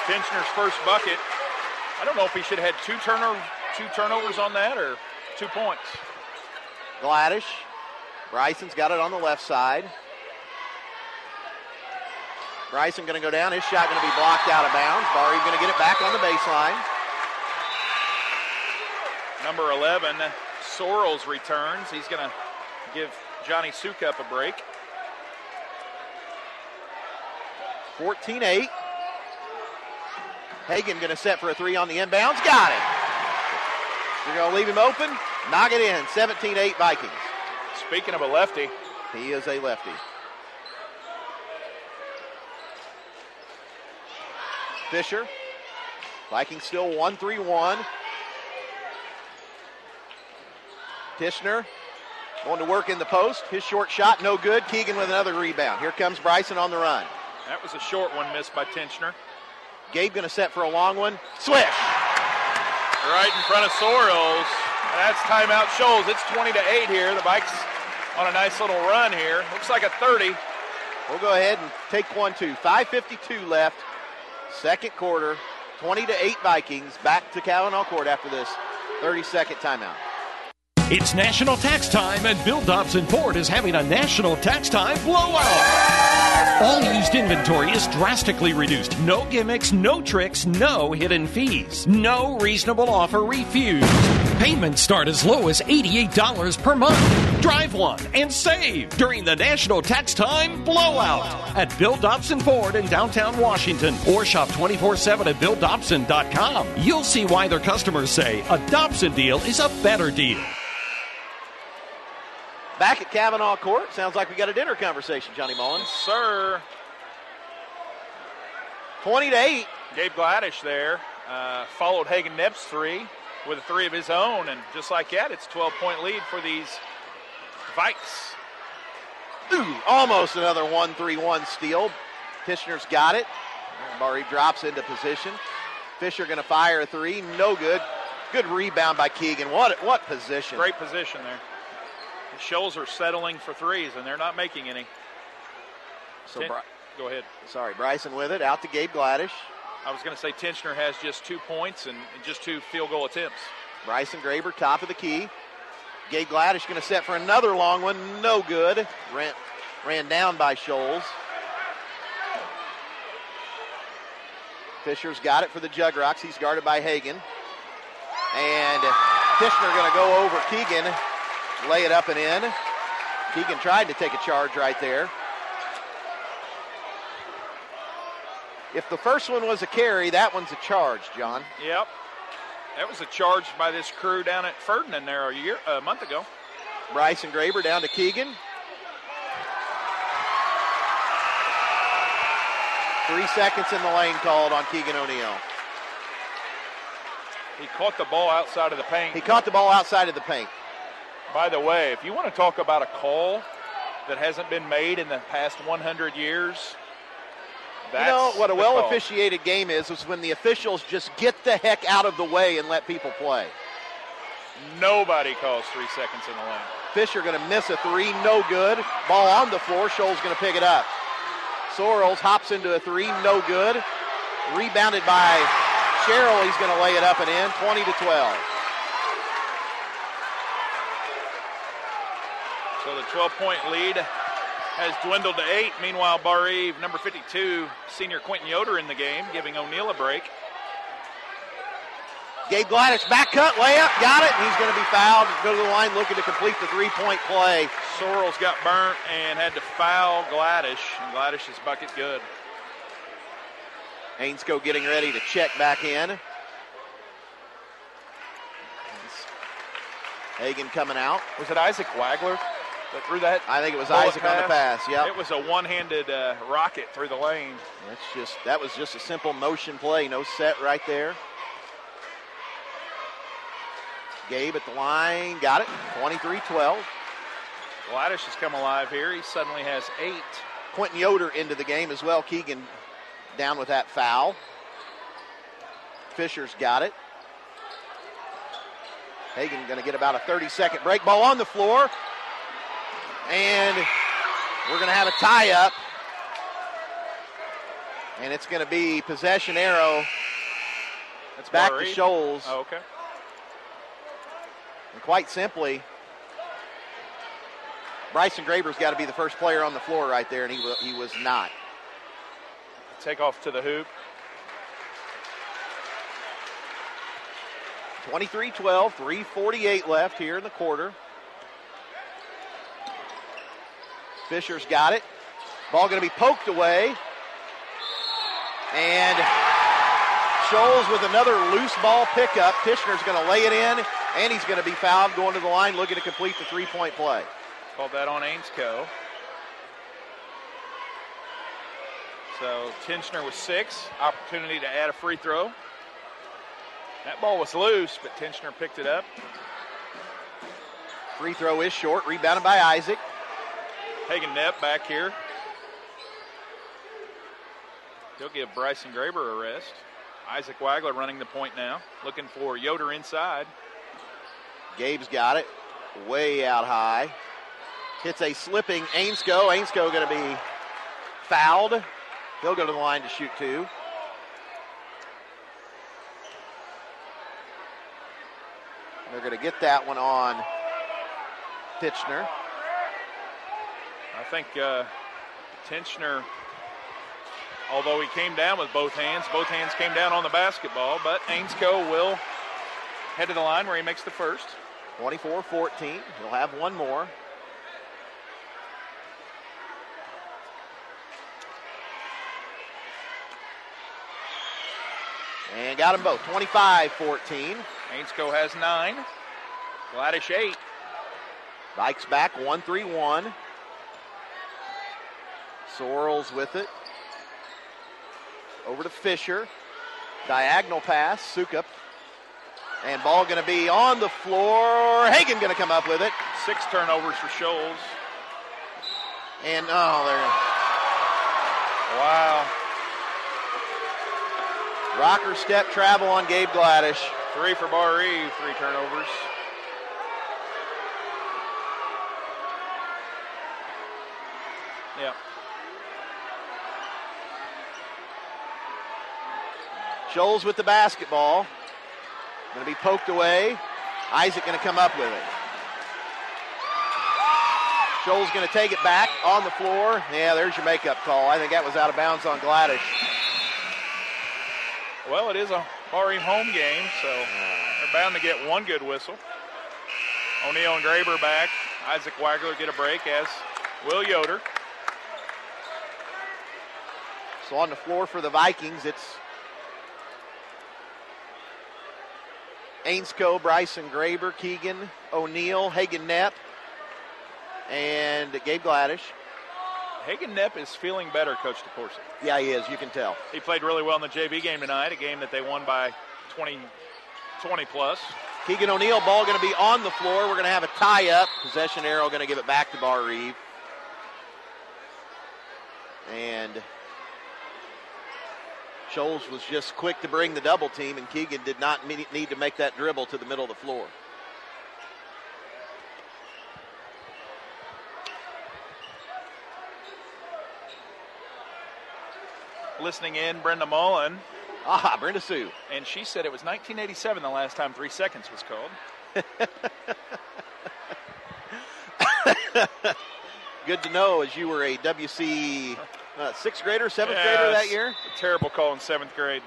Speaker 8: Finchner's first bucket. I don't know if he should have had two turnovers, two turnovers on that or two points.
Speaker 5: Gladish. Bryson's got it on the left side. Bryson going to go down. His shot going to be blocked out of bounds. Barry going to get it back on the baseline.
Speaker 8: Number eleven, Sorrells returns. He's going to give Johnny Sukup a break.
Speaker 5: fourteen eight. Hagan going to set for a three on the inbounds. Got it. You're going to leave him open. Knock it in. seventeen eight Vikings.
Speaker 8: Speaking of a lefty.
Speaker 5: He is a lefty. Fisher. Vikings still one three one. Tishner going to work in the post. His short shot, no good. Keegan with another rebound. Here comes Bryson on the run.
Speaker 8: That was a short one missed by Tinchner.
Speaker 5: Gabe going to set for a long one. Swish.
Speaker 8: Right in front of Sorrells. That's timeout Shoals. It's twenty to eight here. The Vikes on a nice little run here. Looks like a thirty.
Speaker 5: We'll go ahead and take one, two. five fifty-two left. Second quarter. twenty to eight Vikings. Back to Cavanaugh Court after this thirty-second timeout.
Speaker 4: It's national tax time, and Bill Dobson Ford is having a national tax time blowout. All used inventory is drastically reduced. No gimmicks, no tricks, no hidden fees. No reasonable offer refused. Payments start as low as eighty-eight dollars per month. Drive one and save during the national tax time blowout at Bill Dobson Ford in downtown Washington, or shop twenty-four seven at bill dobson dot com. You'll see why their customers say a Dobson deal is a better deal.
Speaker 5: Back at Cavanaugh Court. Sounds like we got a dinner conversation, Johnny Mullen.
Speaker 8: Sir.
Speaker 5: twenty to eight.
Speaker 8: Gabe Gladish there. Uh, followed Hagan Nepp's three with a three of his own. And just like that, it's a twelve-point lead for these Vikes.
Speaker 5: Ooh, almost another one three one steal. Tishner's got it. Barry drops into position. Fisher going to fire a three. No good. Good rebound by Keegan. What, what position.
Speaker 8: Great position there. The Shoals are settling for threes, and they're not making any.
Speaker 5: So
Speaker 8: Ten-
Speaker 5: Bri-
Speaker 8: Go ahead.
Speaker 5: Sorry, Bryson with it. Out to Gabe Gladish.
Speaker 8: I was going to say Tinchner has just two points and just two field goal attempts.
Speaker 5: Bryson Graber, top of the key. Gabe Gladish going to set for another long one. No good. Ran, ran down by Shoals. Fisher's got it for the Jug Rocks. He's guarded by Hagan. And Tishner going to go over Keegan. Lay it up and in. Keegan tried to take a charge right there. If the first one was a carry, that one's a charge, John.
Speaker 8: Yep. That was a charge by this crew down at Ferdinand there a year, a month ago.
Speaker 5: Bryson Graber down to Keegan. Three seconds in the lane called on Keegan O'Neill.
Speaker 8: He caught the ball outside of the paint.
Speaker 5: He caught the ball outside of the paint.
Speaker 8: By the way, if you want to talk about a call that hasn't been made in the past one hundred years, that's
Speaker 5: you know, what a
Speaker 8: the
Speaker 5: well-officiated call. Game is, is when the officials just get the heck out of the way and let people play.
Speaker 8: Nobody calls three seconds in the lane.
Speaker 5: Fisher going to miss a three, no good. Ball on the floor, Shoals going to pick it up. Sorrells hops into a three, no good. Rebounded by Sherrill, he's going to lay it up and in, twenty to twelve.
Speaker 8: So the twelve-point lead has dwindled to eight. Meanwhile, Bar Eve, number fifty-two, senior Quentin Yoder in the game, giving O'Neill a break.
Speaker 5: Gabe Gladish, back cut, layup, got it, and he's going to be fouled. Go to the line looking to complete the three-point play.
Speaker 8: Sorrells got burnt and had to foul Gladish, and Gladish's bucket good.
Speaker 5: Ainscoe getting ready to check back in. Hagan coming out.
Speaker 8: Was it Isaac Wagler that threw that?
Speaker 5: I think it was
Speaker 8: bullet
Speaker 5: Isaac on the pass. Yep.
Speaker 8: It was a one-handed uh, rocket through the lane.
Speaker 5: That's just that was just a simple motion play. No set right there. Gabe at the line, got it. twenty-three twelve.
Speaker 8: Gladish has come alive here. He suddenly has eight.
Speaker 5: Quentin Yoder into the game as well. Keegan down with that foul. Fisher's got it. Hagan going to get about a thirty-second break. Ball on the floor. And we're going to have a tie-up. And it's going to be possession arrow.
Speaker 8: That's
Speaker 5: back
Speaker 8: Bar
Speaker 5: to
Speaker 8: Reeve.
Speaker 5: Shoals.
Speaker 8: Oh, okay.
Speaker 5: And quite simply, Bryson Graber's got to be the first player on the floor right there, and he, wa- he was not.
Speaker 8: Take off to the hoop.
Speaker 5: twenty-three twelve, three forty-eight left here in the quarter. Fisher's got it. Ball going to be poked away. And Shoals with another loose ball pickup. Tishner's going to lay it in, and he's going to be fouled going to the line, looking to complete the three-point play.
Speaker 8: Called that on Ainscow. So Tinchner with six. Opportunity to add a free throw. That ball was loose, but Tinchner picked it up.
Speaker 5: Free throw is short, rebounded by Isaac.
Speaker 8: Hagen Knepp back here. He'll give Bryson Graber a rest. Isaac Wagler running the point now. Looking for Yoder inside.
Speaker 5: Gabe's got it. Way out high. Hits a slipping Ainscow. Ainscow going to be fouled. He'll go to the line to shoot two. They're going to get that one on Titchener.
Speaker 8: I think uh, Tinchner, although he came down with both hands, both hands came down on the basketball, but Ainscow will head to the line where he makes the first.
Speaker 5: twenty-four fourteen. He'll have one more. And got them both, twenty-five fourteen.
Speaker 8: Ainscow has nine. Gladish eight.
Speaker 5: Vikes back, one three one. Sorrells with it. Over to Fisher. Diagonal pass, Sukup. And ball going to be on the floor. Hagen going to come up with it.
Speaker 8: Six turnovers for Shoals.
Speaker 5: And, oh, there.
Speaker 8: Wow.
Speaker 5: Rocker step travel on Gabe Gladish.
Speaker 8: Three for Bar Reeve, three turnovers. Yeah.
Speaker 5: Shoals with the basketball. Going to be poked away. Isaac going to come up with it. Shoals going to take it back on the floor. Yeah, there's your makeup call. I think that was out of bounds on Gladish.
Speaker 8: Well, it is a Bar Reeve home game, so they're bound to get one good whistle. O'Neal and Graber back. Isaac Wagler get a break, as will Yoder.
Speaker 5: So on the floor for the Vikings, it's Ainscow, Bryson Graber, Keegan, O'Neal, Hagen Knepp, and Gabe Gladish.
Speaker 8: Hagen Knepp is feeling better, Coach DeCourcy.
Speaker 5: Yeah, he is. You can tell.
Speaker 8: He played really well in the J V game tonight, a game that they won by twenty, twenty plus.
Speaker 5: Keegan O'Neal, ball going to be on the floor. We're going to have a tie-up. Possession arrow going to give it back to Bar Reeve. And Shoals was just quick to bring the double team, and Keegan did not need to make that dribble to the middle of the floor.
Speaker 8: Listening in, Brenda Mullen.
Speaker 5: Ah, Brenda Sue.
Speaker 8: And she said it was nineteen eighty-seven the last time three seconds was called.
Speaker 5: Good to know, as you were a W C uh, sixth grader, seventh
Speaker 8: yeah,
Speaker 5: grader that year.
Speaker 8: A terrible call in seventh grade.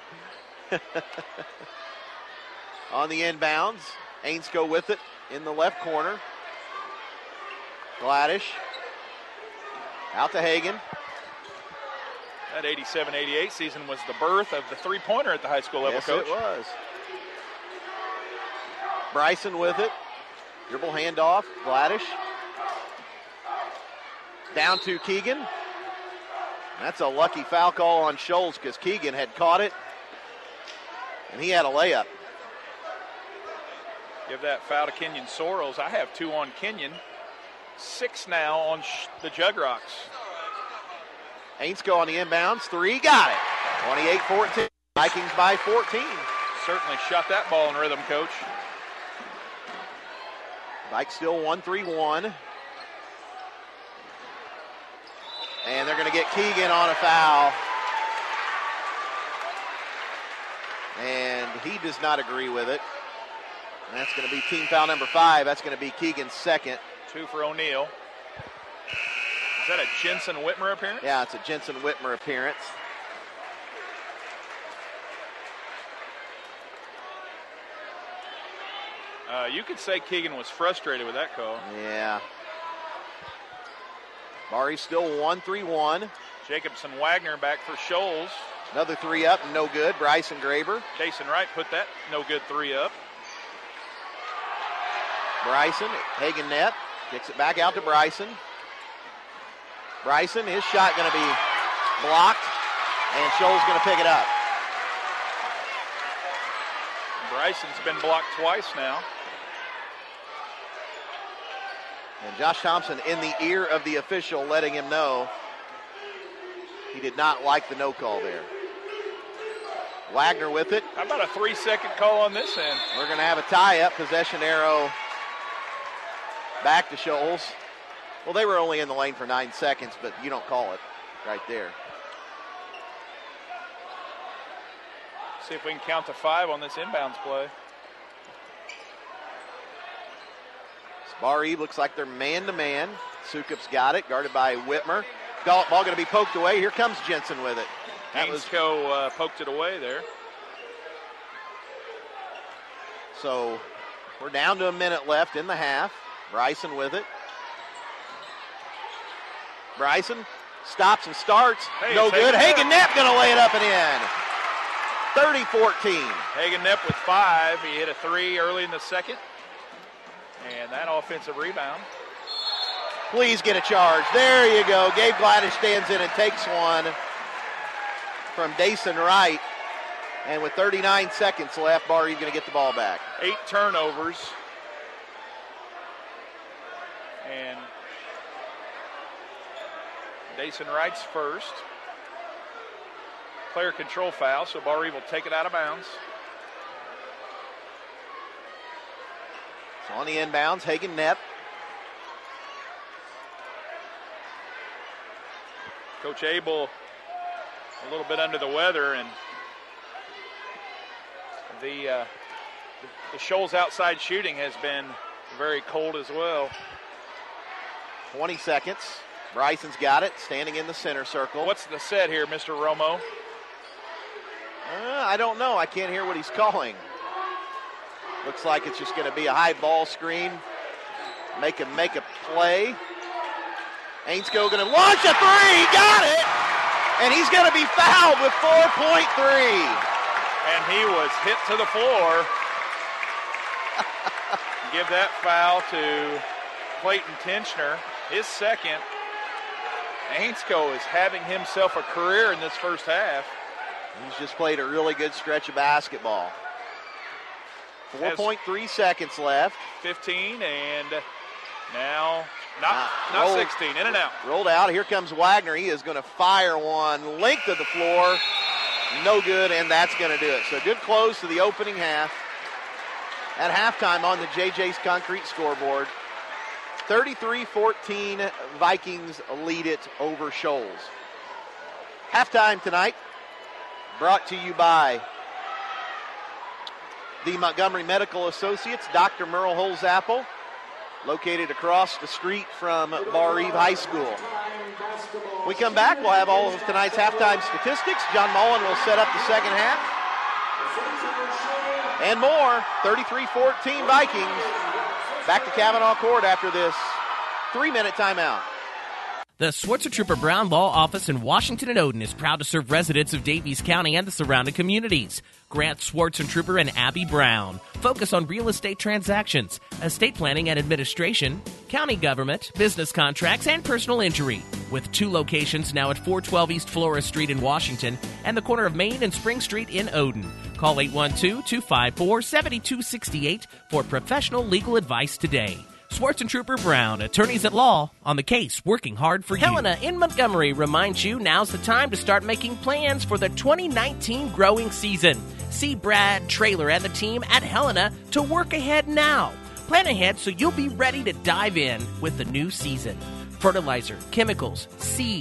Speaker 5: On the inbounds, Ainscow with it in the left corner. Gladish out to Hagen.
Speaker 8: That eighty-seven eighty-eight season was the birth of the three-pointer at the high school level,
Speaker 5: yes,
Speaker 8: Coach.
Speaker 5: It was. Bryson with it. Dribble handoff. Gladish. Down to Keegan. That's a lucky foul call on Shoals because Keegan had caught it, and he had a layup.
Speaker 8: Give that foul to Kenyon Sorrells. I have two on Kenyon. Six now on sh- the Jug Rocks.
Speaker 5: Ainscow on the inbounds. Three. Got it. twenty-eight fourteen. Vikings by fourteen.
Speaker 8: Certainly shot that ball in rhythm, Coach.
Speaker 5: Vikes still one three one. And they're going to get Keegan on a foul. And he does not agree with it. And that's going to be team foul number five. That's going to be Keegan's second.
Speaker 8: Two for O'Neal. Is that a Jensen Whitmer appearance?
Speaker 5: Yeah, it's a Jensen Whitmer appearance.
Speaker 8: Uh, you could say Keegan was frustrated with that call.
Speaker 5: Yeah. Barry still one three one.
Speaker 8: Jacobson Wagner back for Shoals.
Speaker 5: Another three up, no good. Bryson Graber.
Speaker 8: Jason Wright put that no good three up.
Speaker 5: Bryson, Hagen net, kicks it back out to Bryson. Bryson, his shot going to be blocked, and Shoals going to pick it up.
Speaker 8: Bryson's been blocked twice now.
Speaker 5: And Josh Thompson in the ear of the official letting him know he did not like the no call there. Wagner with it.
Speaker 8: How about a three-second call on this end?
Speaker 5: We're going to have a tie-up, possession arrow back to Shoals. Well, they were only in the lane for nine seconds, but you don't call it right there.
Speaker 8: See if we can count to five on this inbounds play.
Speaker 5: Bar Eve looks like they're man-to-man. Sukup's got it, guarded by Whitmer. Ball, ball going to be poked away. Here comes Jensen with it.
Speaker 8: That was co uh, poked it away there.
Speaker 5: So we're down to a minute left in the half. Bryson with it. Bryson stops and starts.
Speaker 8: Hey,
Speaker 5: no good.
Speaker 8: Hagen
Speaker 5: Hagen Knapp going to lay it up and in. thirty fourteen.
Speaker 8: Hagen Knapp with five. He hit a three early in the second. And that offensive rebound.
Speaker 5: Please get a charge. There you go. Gabe Gladys stands in and takes one from Dason Wright. And with thirty-nine seconds left, Bar Eve going to get the ball back.
Speaker 8: Eight turnovers. And Dason Wright's first. Player control foul, so Bar Eve will take it out of bounds.
Speaker 5: So on the inbounds, Hagen Knapp.
Speaker 8: Coach Abel a little bit under the weather, and the uh, the Shoals outside shooting has been very cold as well.
Speaker 5: twenty seconds. Bryson's got it, standing in the center circle.
Speaker 8: What's the set here, Mister Romo?
Speaker 5: Uh, I don't know. I can't hear what he's calling. Looks like it's just going to be a high ball screen. Make him make a play. Ainscough going to launch a three. Got it! And he's going to be fouled with four point three.
Speaker 8: And he was hit to the floor. Give that foul to Clayton Tenchner, his second. Ainscough is having himself a career in this first half.
Speaker 5: He's just played a really good stretch of basketball. four point three seconds left.
Speaker 8: fifteen, and now not,
Speaker 5: uh,
Speaker 8: not
Speaker 5: rolled,
Speaker 8: sixteen, in and out.
Speaker 5: Rolled out. Here comes Wagner. He is going to fire one length of the floor. No good, and that's going to do it. So good close to the opening half. At halftime on the J J's Concrete scoreboard, thirty-three fourteen, Vikings lead it over Shoals. Halftime tonight brought to you by the Montgomery Medical Associates, Doctor Merle Holzapfel, located across the street from Bar Eve High School. When we come back, we'll have all of tonight's halftime statistics. John Mullen will set up the second half. And more, thirty-three fourteen Vikings. Back to Cavanaugh Court after this three-minute timeout.
Speaker 7: The Schwartzer Trooper Brown Law Office in Washington and Odin is proud to serve residents of Davies County and the surrounding communities. Grant Schwartzer Trooper and Abby Brown focus on real estate transactions, estate planning and administration, county government, business contracts, and personal injury. With two locations now at four twelve East Flores Street in Washington and the corner of Main and Spring Street in Odin. Call eight one two, two five four, seven two six eight for professional legal advice today. Schwartz and Trooper Brown, attorneys at law, on the case, working hard for you. Helena in Montgomery reminds you now's the time to start making plans for the twenty nineteen growing season. See Brad, Trailer, and the team at Helena to work ahead now. Plan ahead so you'll be ready to dive in with the new season. Fertilizer, chemicals, seed,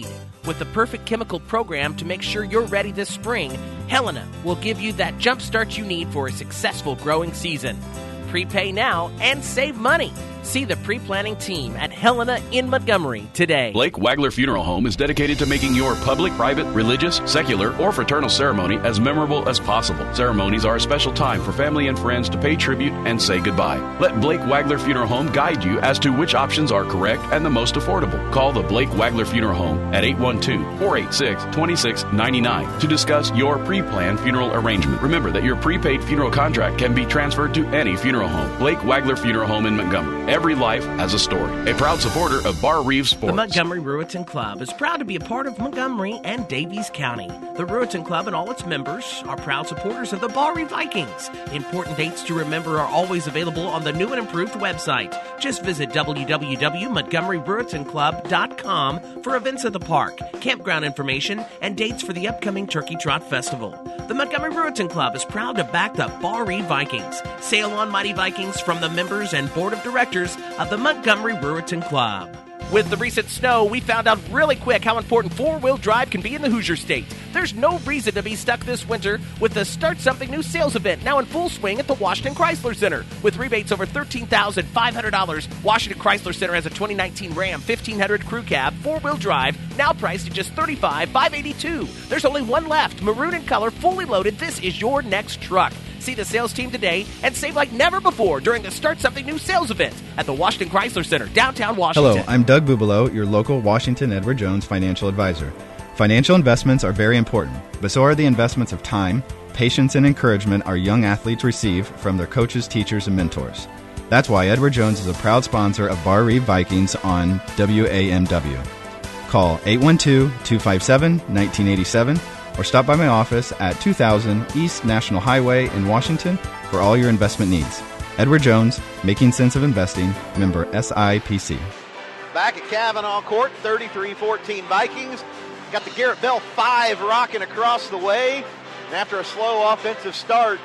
Speaker 7: With the perfect chemical program to make sure you're ready this spring, Helena will give you that jump start you need for a successful growing season. Prepay now and save money. See the pre-planning team at Helena in Montgomery today.
Speaker 16: Blake Wagler Funeral Home is dedicated to making your public, private, religious, secular, or fraternal ceremony as memorable as possible. Ceremonies are a special time for family and friends to pay tribute and say goodbye. Let Blake Wagler Funeral Home guide you as to which options are correct and the most affordable. Call the Blake Wagler Funeral Home at eight one two, four eight six, two six nine nine to discuss your pre-planned funeral arrangement. Remember that your prepaid funeral contract can be transferred to any funeral home. Blake Wagler Funeral Home in Montgomery. Every life has a story. A proud supporter of Bar Reeves Sports.
Speaker 7: The Montgomery Ruetan Club is proud to be a part of Montgomery and Daviess County. The Ruetan Club and all its members are proud supporters of the Bar Reeve Vikings. Important dates to remember are always available on the new and improved website. Just visit w w w dot montgomery ruetan club dot com for events at the park, campground information, and dates for the upcoming Turkey Trot Festival. The Montgomery Ruetan Club is proud to back the Bar Reeve Vikings. Sail on, mighty Vikings, from the members and board of directors of the Montgomery Ruetan Club. With the recent snow, we found out really quick how important four-wheel drive can be in the Hoosier State. There's no reason to be stuck this winter with the Start Something New sales event now in full swing at the Washington Chrysler Center. With rebates over thirteen thousand five hundred dollars, Washington Chrysler Center has a twenty nineteen Ram fifteen hundred Crew Cab four-wheel drive, now priced at just thirty-five thousand five hundred eighty-two dollars. There's only one left, maroon in color, fully loaded. This is your next truck. See the sales team today and save like never before during the Start Something New sales event at the Washington Chrysler Center, downtown Washington.
Speaker 17: Hello, I'm Doug Bubalo, your local Washington Edward Jones financial advisor. Financial investments are very important, but so are the investments of time, patience, and encouragement our young athletes receive from their coaches, teachers, and mentors. That's why Edward Jones is a proud sponsor of Bar Reeve Vikings on W A M W. Call eight one two, two five seven, one nine eight seven or stop by my office at two thousand East National Highway in Washington for all your investment needs. Edward Jones, Making Sense of Investing, member S I P C.
Speaker 5: Back at Cavanaugh Court, thirty-three fourteen Vikings. Got the Garrett Bell five rocking across the way. And after a slow offensive start,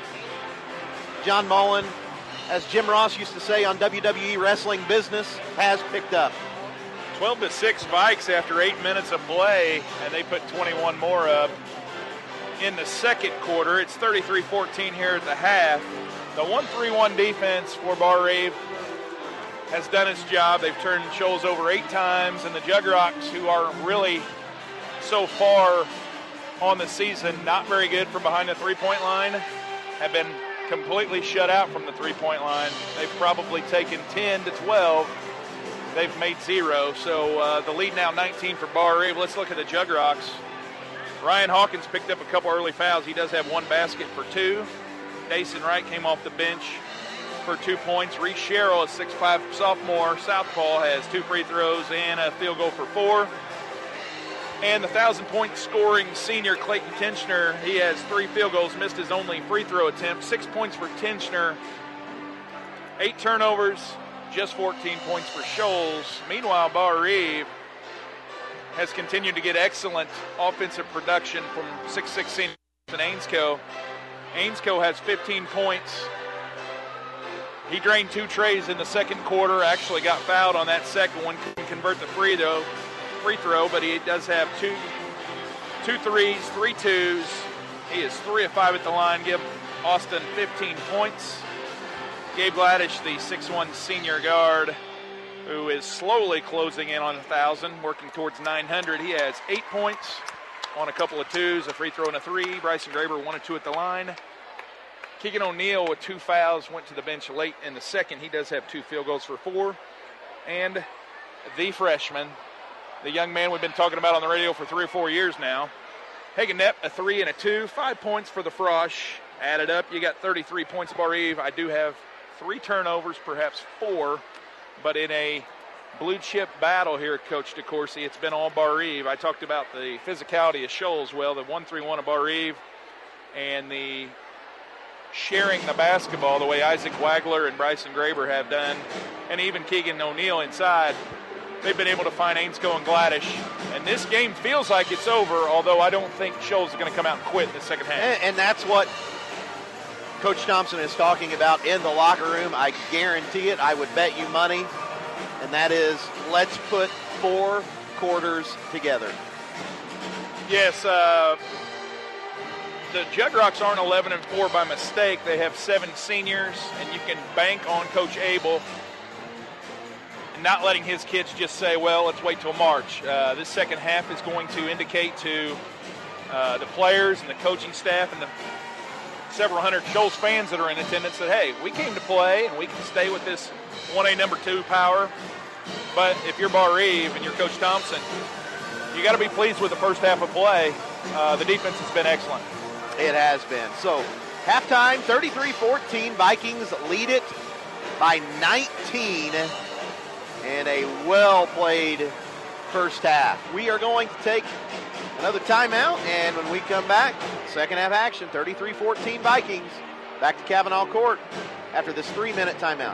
Speaker 5: John Mullen, as Jim Ross used to say on W W E Wrestling Business, has picked up.
Speaker 8: twelve to six Vikes after eight minutes of play, and they put twenty-one more up in the second quarter. It's thirty-three fourteen here at the half. The one three one defense for Bar Reeve has done its job. They've turned Shoals over eight times, and the Jugrocks, who are really so far on the season not very good from behind the three-point line, have been completely shut out from the three-point line. They've probably taken ten to twelve. They've made zero. So uh, the lead now nineteen for Bar Reeve. Let's look at the Jugrocks. Ryan Hawkins picked up a couple early fouls. He does have one basket for two. Dason Wright came off the bench for two points. Reese Sherrill, a six five sophomore southpaw, has two free throws and a field goal for four. And the one thousand point scoring senior Clayton Tenchner, he has three field goals, missed his only free throw attempt. Six points for Tenchner, eight turnovers, just fourteen points for Shoals. Meanwhile, Bar Reeve has continued to get excellent offensive production from six six senior Ainscoe. Ainscoe has fifteen points. He drained two trays in the second quarter, actually got fouled on that second one, couldn't convert the free throw, free throw, but he does have two, two threes, three twos. He is three of five at the line, give Austin fifteen points. Gabe Gladish, the six one senior guard, who is slowly closing in on one thousand, working towards nine hundred. He has eight points on a couple of twos, a free throw and a three. Bryson Graber, one and two at the line. Keegan O'Neal with two fouls, went to the bench late in the second. He does have two field goals for four. And the freshman, the young man we've been talking about on the radio for three or four years now, Hagen Knepp, a three and a two. Five points for the Frosh. Added up, you got thirty-three points, Bar Reeve. I do have three turnovers, perhaps four, but in a blue chip battle here at Coach DeCourcy, it's been all Bar Reeve. I talked about the physicality of Shoals. Well, the one three one of Bar Reeve and the sharing the basketball the way Isaac Wagler and Bryson Graber have done, and even Keegan O'Neal inside, they've been able to find Ainscoe and Gladish. And this game feels like it's over, although I don't think Shoals is going to come out and quit in the second half.
Speaker 5: And, and that's what Coach Thompson is talking about in the locker room. I guarantee it. I would bet you money. And that is, let's put four quarters together.
Speaker 8: Yes, uh, the Jug Rocks aren't eleven and four by mistake. They have seven seniors, and you can bank on Coach Abel and not letting his kids just say, well, let's wait till March. Uh, this second half is going to indicate to uh, the players and the coaching staff and the several hundred Shoals fans that are in attendance that, hey, we came to play and we can stay with this one A number two power. But if you're Bar Eve and you're Coach Thompson, you got to be pleased with the first half of play. Uh, the defense has been excellent.
Speaker 5: It has been. So, halftime, thirty-three fourteen. Vikings lead it by nineteen in a well-played first half. We are going to take another timeout, and when we come back, second half action, thirty-three fourteen Vikings. Back to Cavanaugh Court after this three-minute timeout.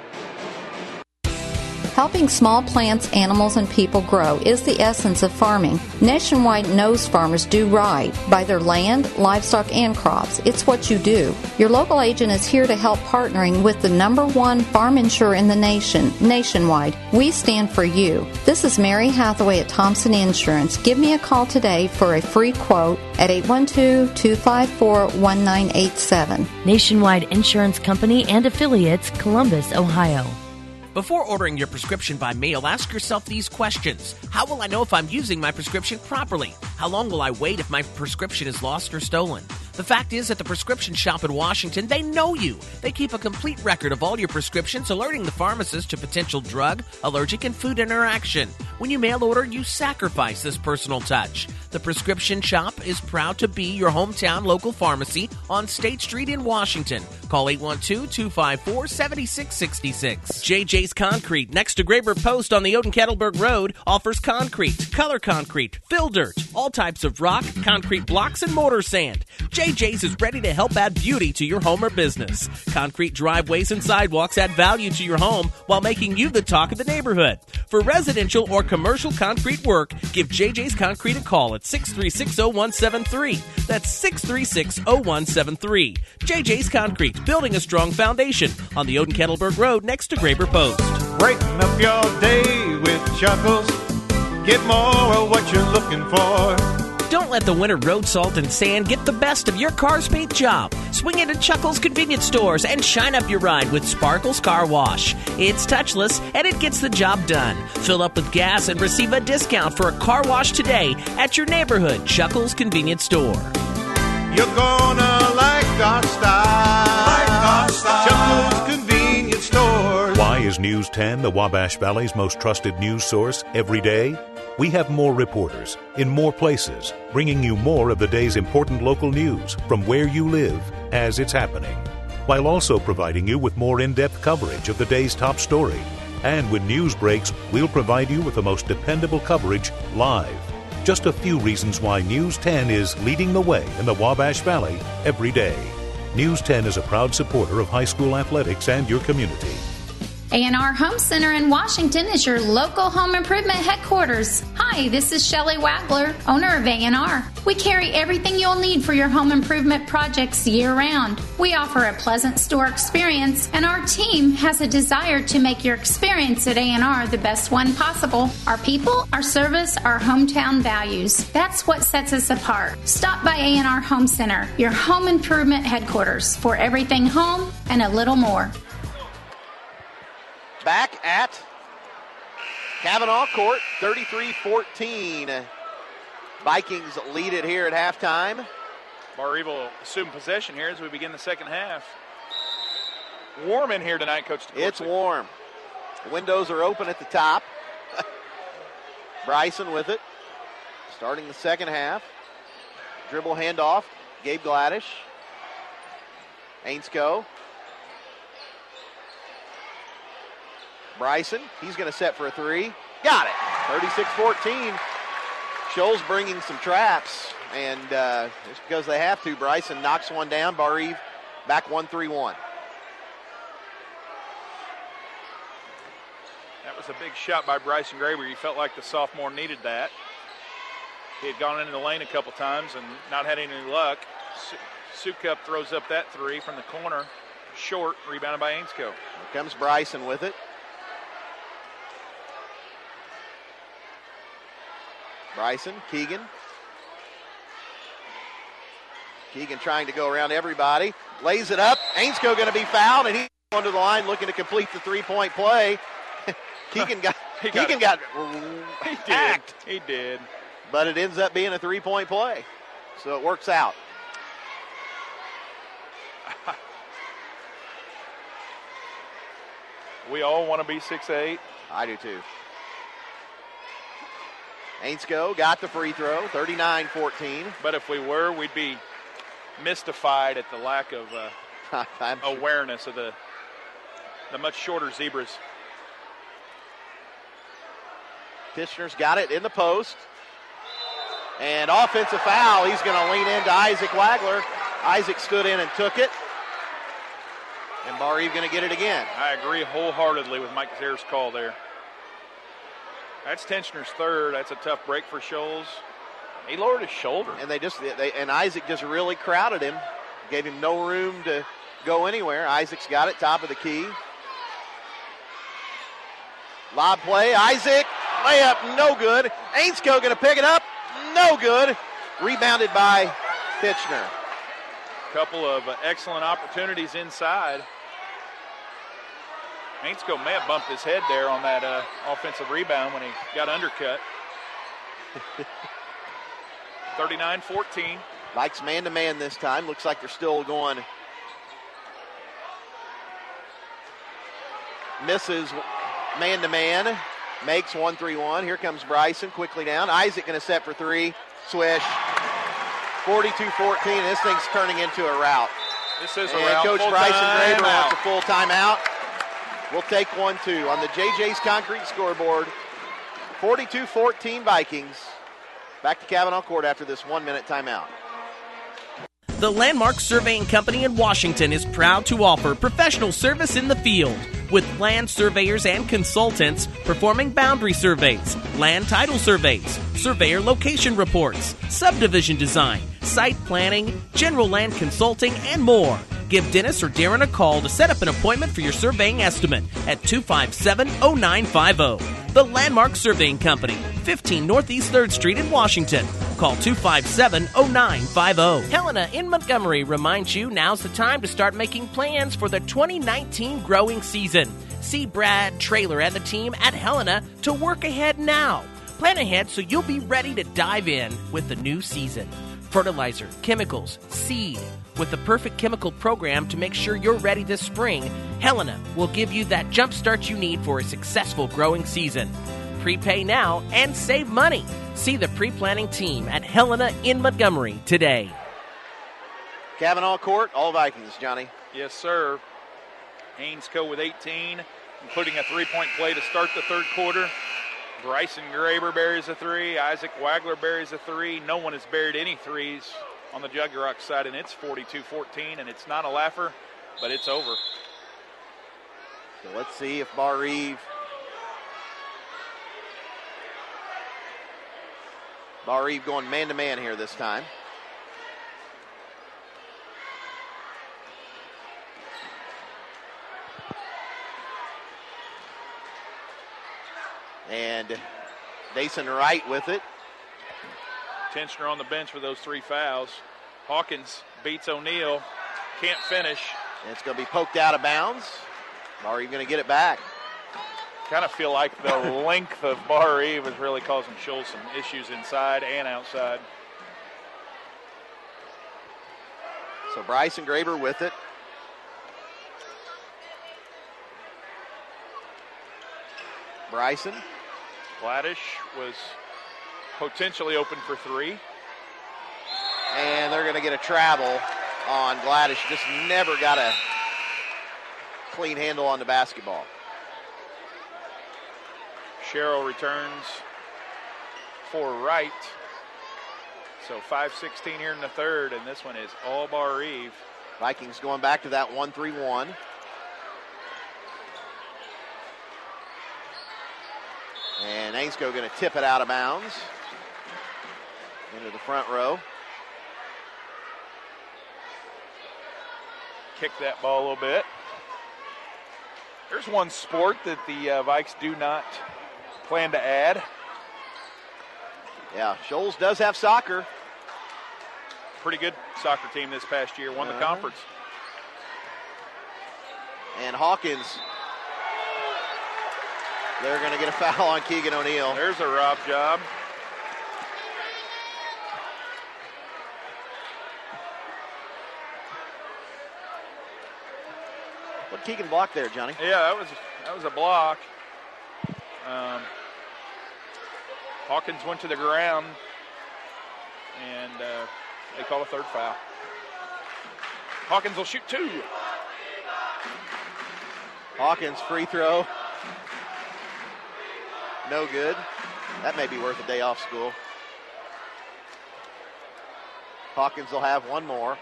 Speaker 11: Helping small plants, animals, and people grow is the essence of farming. Nationwide knows farmers do right by their land, livestock, and crops. It's what you do. Your local agent is here to help, partnering with the number one farm insurer in the nation, Nationwide. We stand for you. This is Mary Hathaway at Thompson Insurance. Give me a call today for a free quote at eight one two, two five four, one nine eight seven.
Speaker 18: Nationwide Insurance Company and Affiliates, Columbus, Ohio.
Speaker 7: Before ordering your prescription by mail, ask yourself these questions. How will I know if I'm using my prescription properly? How long will I wait if my prescription is lost or stolen? The fact is, at the prescription shop in Washington, they know you. They keep a complete record of all your prescriptions, alerting the pharmacist to potential drug, allergic, and food interaction. When you mail order, you sacrifice this personal touch. The prescription shop is proud to be your hometown local pharmacy on State Street in Washington. Call eight one two, two five four, seven six six six. J J's Concrete, next to Graber Post on the Oden-Kettleberg Road, offers concrete, color concrete, fill dirt, all types of rock, concrete blocks, and mortar sand. J J's is ready to help add beauty to your home or business. Concrete driveways and sidewalks add value to your home while making you the talk of the neighborhood. For residential or commercial concrete work, give J J's Concrete a call at six three six, zero one seven three. That's six three six, zero one seven three. J J's Concrete, building a strong foundation on the Oden-Kettleberg Road next to Graber Post.
Speaker 13: Breaking up your day with Chuckles. Get more of what you're looking for.
Speaker 7: Don't let the winter road salt and sand get the best of your car's paint job. Swing into Chuckles convenience stores and shine up your ride with Sparkles Car Wash. It's touchless and it gets the job done. Fill up with gas and receive a discount for a car wash today at your neighborhood Chuckles convenience store.
Speaker 13: You're gonna like our style. Like our style. Chuckles convenience stores.
Speaker 14: Why is News ten the Wabash Valley's most trusted news source every day? We have more reporters in more places, bringing you more of the day's important local news from where you live as it's happening, while also providing you with more in-depth coverage of the day's top story. And when news breaks, we'll provide you with the most dependable coverage live. Just a few reasons why News ten is leading the way in the Wabash Valley every day. News ten is a proud supporter of high school athletics and your community.
Speaker 15: A and R Home Center in Washington is your local home improvement headquarters. Hi, this is Shelley Wagler, owner of A and R. We carry everything you'll need for your home improvement projects year-round. We offer a pleasant store experience, and our team has a desire to make your experience at A and R the best one possible. Our people, our service, our hometown values. That's what sets us apart. Stop by A and R Home Center, your home improvement headquarters, for everything home and a little more.
Speaker 5: Back at Cavanaugh Court, thirty-three fourteen. Vikings lead it here at halftime.
Speaker 8: Bar Eve will assume possession here as we begin the second half. Warm in here tonight, Coach DeCourcy.
Speaker 5: It's warm. The windows are open at the top. Bryson with it. Starting the second half. Dribble handoff. Gabe Gladish. Ainscoe. Bryson, he's going to set for a three. Got it. thirty-six fourteen. Shoals bringing some traps, and uh, just because they have to, Bryson knocks one down. Bar Eve back one three one.
Speaker 8: That was a big shot by Bryson Graber. He felt like the sophomore needed that. He had gone into the lane a couple times and not had any luck. Sukup throws up that three from the corner. Short, rebounded by Ainscoe.
Speaker 5: Here comes Bryson with it. Bryson, Keegan, Keegan trying to go around everybody. Lays it up. Ainscough going to be fouled, and he's going to the line looking to complete the three-point play. Keegan got
Speaker 8: he
Speaker 5: Keegan
Speaker 8: got,
Speaker 5: got
Speaker 8: he
Speaker 5: hacked.
Speaker 8: Did. He did.
Speaker 5: But it ends up being a three-point play. So it works out.
Speaker 8: We all want to be six eight.
Speaker 5: I do too. Ainscough got the free throw, thirty-nine fourteen.
Speaker 8: But if we were, we'd be mystified at the lack of uh, awareness of the the much shorter zebras.
Speaker 5: Tishner's got it in the post. And offensive foul. He's going to lean into Isaac Wagler. Isaac stood in and took it. And Bar Eve going to get it again.
Speaker 8: I agree wholeheartedly with Mike Zier's call there. That's Tenchner's third. That's a tough break for Scholes. He lowered his shoulder.
Speaker 5: And they just they, and Isaac just really crowded him. Gave him no room to go anywhere. Isaac's got it, top of the key. Lob play. Isaac, layup, no good. Ainscough going to pick it up. No good. Rebounded by Titchener.
Speaker 8: Couple of uh, excellent opportunities inside. Ainscough may have bumped his head there on that uh, offensive rebound when he got undercut. thirty-nine fourteen.
Speaker 5: Likes man-to-man this time. Looks like they're still going. Misses man-to-man. Makes one three one. Here comes Bryson quickly down. Isaac going to set for three. Swish. forty-two fourteen. This thing's turning into a rout.
Speaker 8: This is a
Speaker 5: and
Speaker 8: rout.
Speaker 5: Coach
Speaker 8: Full
Speaker 5: Bryson
Speaker 8: time
Speaker 5: Graber
Speaker 8: out.
Speaker 5: wants a full timeout. We'll take one, two. On the J J's Concrete scoreboard, forty-two fourteen Vikings. Back to Cavanaugh Court after this one-minute timeout.
Speaker 7: The Landmark Surveying Company in Washington is proud to offer professional service in the field with land surveyors and consultants performing boundary surveys, land title surveys, surveyor location reports, subdivision design, site planning, general land consulting, and more. Give Dennis or Darren a call to set up an appointment for your surveying estimate at two five seven, oh nine five oh. The Landmark Surveying Company, fifteen Northeast third Street in Washington. Call two five seven, oh nine five oh. Helena in Montgomery reminds you now's the time to start making plans for the twenty nineteen growing season. See Brad, Traylor, and the team at Helena to work ahead now. Plan ahead so you'll be ready to dive in with the new season. Fertilizer, chemicals, seed. With the perfect chemical program to make sure you're ready this spring, Helena will give you that jump start you need for a successful growing season. Prepay now and save money. See the pre-planning team at Helena in Montgomery today.
Speaker 5: Cavanaugh Court, all Vikings, Johnny.
Speaker 8: Yes, sir. Ainscough with eighteen, including a three-point play to start the third quarter. Bryson Graber buries a three. Isaac Wagler buries a three. No one has buried any threes on the Jug Rock side, and it's forty-two fourteen, and it's not a laugher, but it's over.
Speaker 5: So let's see if Bar Eve Bar Eve going man-to-man here this time. And Mason Wright with it.
Speaker 8: Tenchner on the bench for those three fouls. Hawkins beats O'Neal. Can't finish.
Speaker 5: And it's going to be poked out of bounds. Bar Eve going to get it back.
Speaker 8: Kind of feel like the length of Bar Eve is really causing Scholes some issues inside and outside.
Speaker 5: So Bryson Graber with it. Bryson.
Speaker 8: Gladish was potentially open for three.
Speaker 5: And they're going to get a travel on Gladish. Just never got a clean handle on the basketball.
Speaker 8: Sherrill returns for Wright. So five sixteen here in the third, and this one is all Bar Eve.
Speaker 5: Vikings going back to that one three one. And Ainscough going to tip it out of bounds into the front row.
Speaker 8: Kick that ball a little bit. There's one sport that the uh, Vikes do not plan to add.
Speaker 5: Yeah, Scholes does have soccer.
Speaker 8: pretty good soccer team this past year, won
Speaker 5: uh-huh.
Speaker 8: the conference.
Speaker 5: And Hawkins, they're going to get a foul on Keegan O'Neill.
Speaker 8: There's a rob job.
Speaker 5: What Keegan block there, Johnny?
Speaker 8: Yeah, that was that was a block. Um, Hawkins went to the ground, and uh, they call a third foul. Hawkins will shoot two.
Speaker 5: Hawkins free throw. No good. That may be worth a day off school. Hawkins will have one more.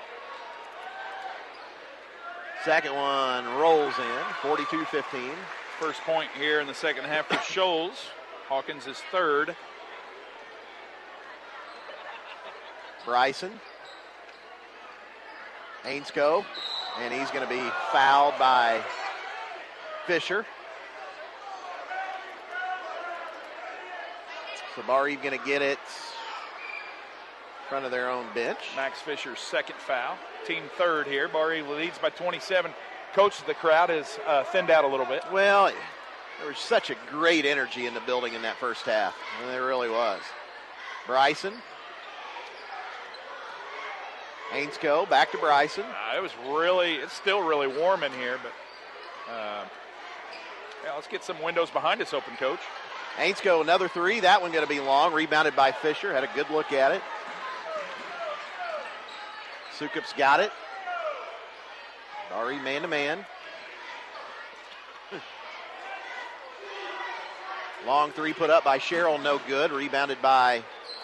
Speaker 5: Second one rolls in, forty-two fifteen.
Speaker 8: First point here in the second half for Shoals. Hawkins is third.
Speaker 5: Bryson. Ainscoe, and he's going to be fouled by Fisher. So Bar-Eve going to get it in front of their own bench.
Speaker 8: Max Fisher's second foul. Team third here. Bar-Eve leads by twenty-seven. Coach, the crowd has uh, thinned out a little bit.
Speaker 5: Well, there was such a great energy in the building in that first half. And there really was. Bryson. Ainscoe, back to Bryson.
Speaker 8: Uh, it was really, it's still really warm in here, but uh, yeah, let's get some windows behind us open, Coach.
Speaker 5: Ainscoe, another three. That one going to be long. Rebounded by Fisher. Had a good look at it. Sukup's got it. Bar-Eve man-to-man. Long three put up by Sherrill, no good. Rebounded by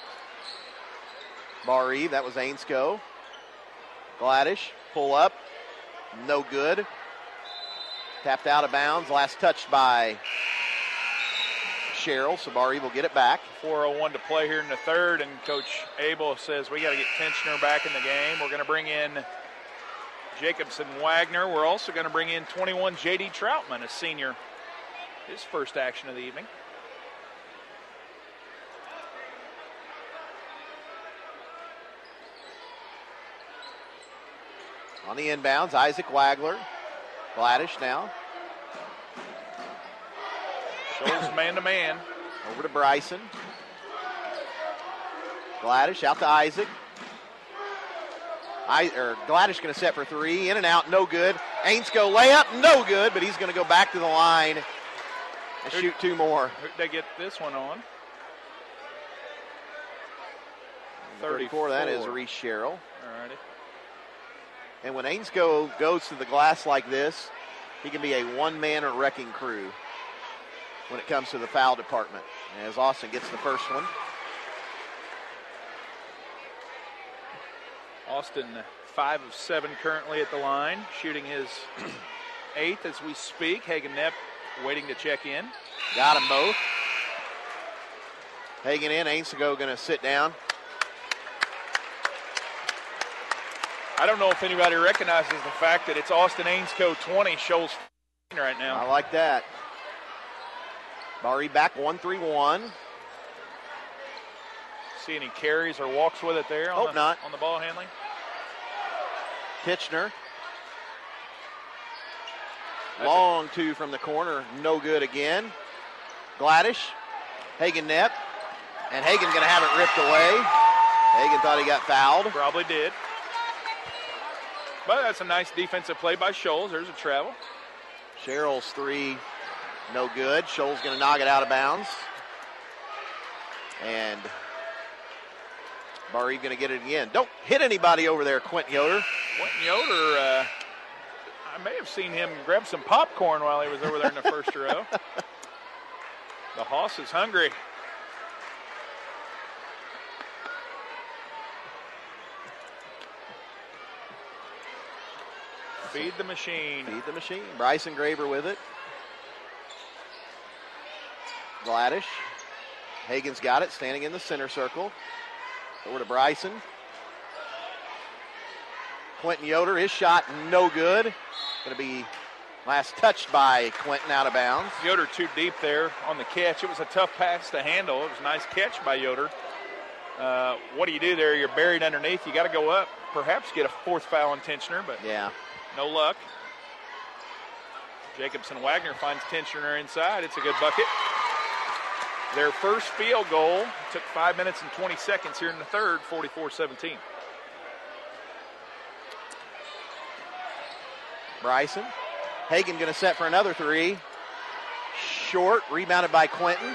Speaker 5: Bar-Eve. That was Ainscoe. Gladish, pull up, no good. Tapped out of bounds. Last touched by Sherrill, so Bar-Eve will get it back.
Speaker 8: four oh one to play here in the third, and Coach Abel says we got to get Tensioner back in the game. We're going to bring in Jacobson Wagner. We're also going to bring in twenty-one J D Troutman, a senior. His first action of the evening.
Speaker 5: On the inbounds, Isaac Wagler. Gladish now.
Speaker 8: Shows man-to-man.
Speaker 5: Over to Bryson. Gladish out to Isaac. I, or Gladish going to set for three. In and out, no good. Ainscoe layup, no good, but he's going to go back to the line and shoot two more.
Speaker 8: Who'd they get this one on?
Speaker 5: thirty-four, that is Reese Sherrill.
Speaker 8: All righty.
Speaker 5: And when Ainscoe goes to the glass like this, he can be a one-man wrecking crew when it comes to the foul department. As Austin gets the first one.
Speaker 8: Austin, five of seven currently at the line, shooting his eighth as we speak. Hagen Knepp waiting to check in.
Speaker 5: Got them both. Hagen in, Ainscoe going to sit down.
Speaker 8: I don't know if anybody recognizes the fact that it's Austin Ainscoe twenty, Shoals right now.
Speaker 5: I like that. Bar-Eve back one three one.
Speaker 8: See any carries or walks with it there? On
Speaker 5: Hope
Speaker 8: the,
Speaker 5: not.
Speaker 8: On the ball handling?
Speaker 5: Kitchener.
Speaker 8: That's
Speaker 5: Long a- two from the corner, no good again. Gladish, Hagen Knepp, and Hagen going to have it ripped away. Hagen thought he got fouled.
Speaker 8: Probably did. But that's a nice defensive play by Shoals. There's a travel.
Speaker 5: Sherrill's three, no good. Shoals going to knock it out of bounds. And Bar-Eve going to get it again. Don't hit anybody over there, Quentin Yoder.
Speaker 8: Quentin Yoder, uh, I may have seen him grab some popcorn while he was over there in the first row. The Hoss is hungry. Feed the machine.
Speaker 5: Feed the machine. Bryson Graver with it. Gladish. Hagen's got it, standing in the center circle. Over to Bryson. Quentin Yoder, his shot no good. Going to be last touched by Quentin out of bounds.
Speaker 8: Yoder too deep there on the catch. It was a tough pass to handle. It was a nice catch by Yoder. Uh, what do you do there? You're buried underneath. You got to go up, perhaps get a fourth foul on Tensioner, but
Speaker 5: yeah,
Speaker 8: no luck. Jacobson Wagner finds Tensioner inside. It's a good bucket. Their first field goal took five minutes and twenty seconds here in the third, forty-four seventeen.
Speaker 5: Bryson. Hagan going to set for another three. Short, rebounded by Quentin.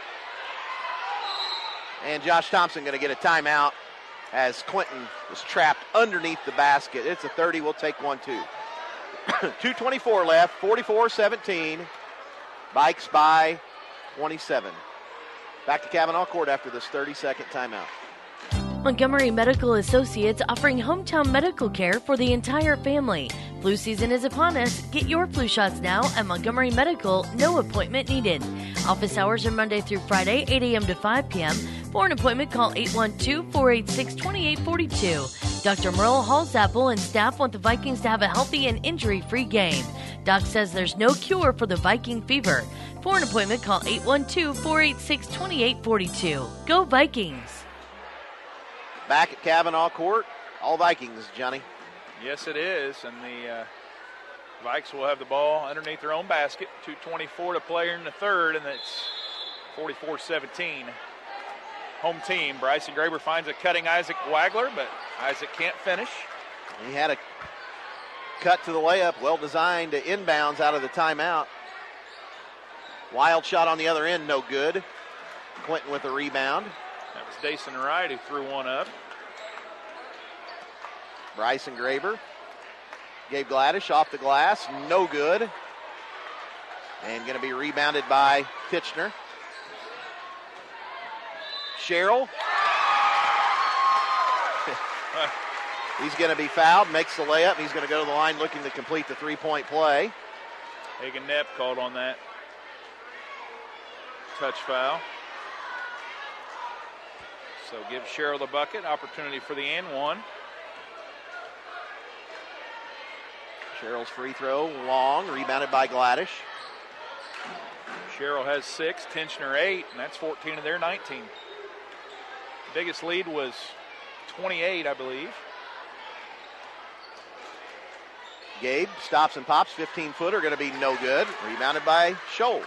Speaker 5: And Josh Thompson going to get a timeout as Quentin was trapped underneath the basket. It's a thirty. We'll take one, two. two twenty-four left, forty-four seventeen. Bikes by twenty-seven. Back to Cavanaugh Court after this thirty-second timeout.
Speaker 18: Montgomery Medical Associates offering hometown medical care for the entire family. Flu season is upon us. Get your flu shots now at Montgomery Medical. No appointment needed. Office hours are Monday through Friday, eight a.m. to five p.m. For an appointment, call eight one two, four eight six, two eight four two. Doctor Merle Hallsapple and staff want the Vikings to have a healthy and injury-free game. Doc says there's no cure for the Viking fever. For an appointment, call eight one two, four eight six, two eight four two. Go Vikings!
Speaker 5: Back at Cavanaugh Court, all Vikings, Johnny.
Speaker 8: Yes, it is, and the uh, Vikes will have the ball underneath their own basket. two twenty-four to play here in the third, and it's forty-four seventeen. Home team. Bryson Graber finds a cutting Isaac Wagler, but Isaac can't finish.
Speaker 5: He had a cut to the layup, well designed to inbounds out of the timeout. Wild shot on the other end, no good. Quentin with a rebound.
Speaker 8: That was Dason Wright who threw one up.
Speaker 5: Bryson Graber. Gabe Gladish off the glass, no good. And going to be rebounded by Titchener. Sherrill. He's going to be fouled, makes the layup. He's going to go to the line looking to complete the three-point play.
Speaker 8: Hagan Knepp called on that touch foul. So give Sherrill the bucket. Opportunity for the and one.
Speaker 5: Sherrill's free throw, long, rebounded by Gladish.
Speaker 8: Sherrill has six, Tensioner eight, and that's fourteen of their nineteen. Biggest lead was twenty-eight, I believe.
Speaker 5: Gabe stops and pops, fifteen-footer, going to be no good. Rebounded by Scholes.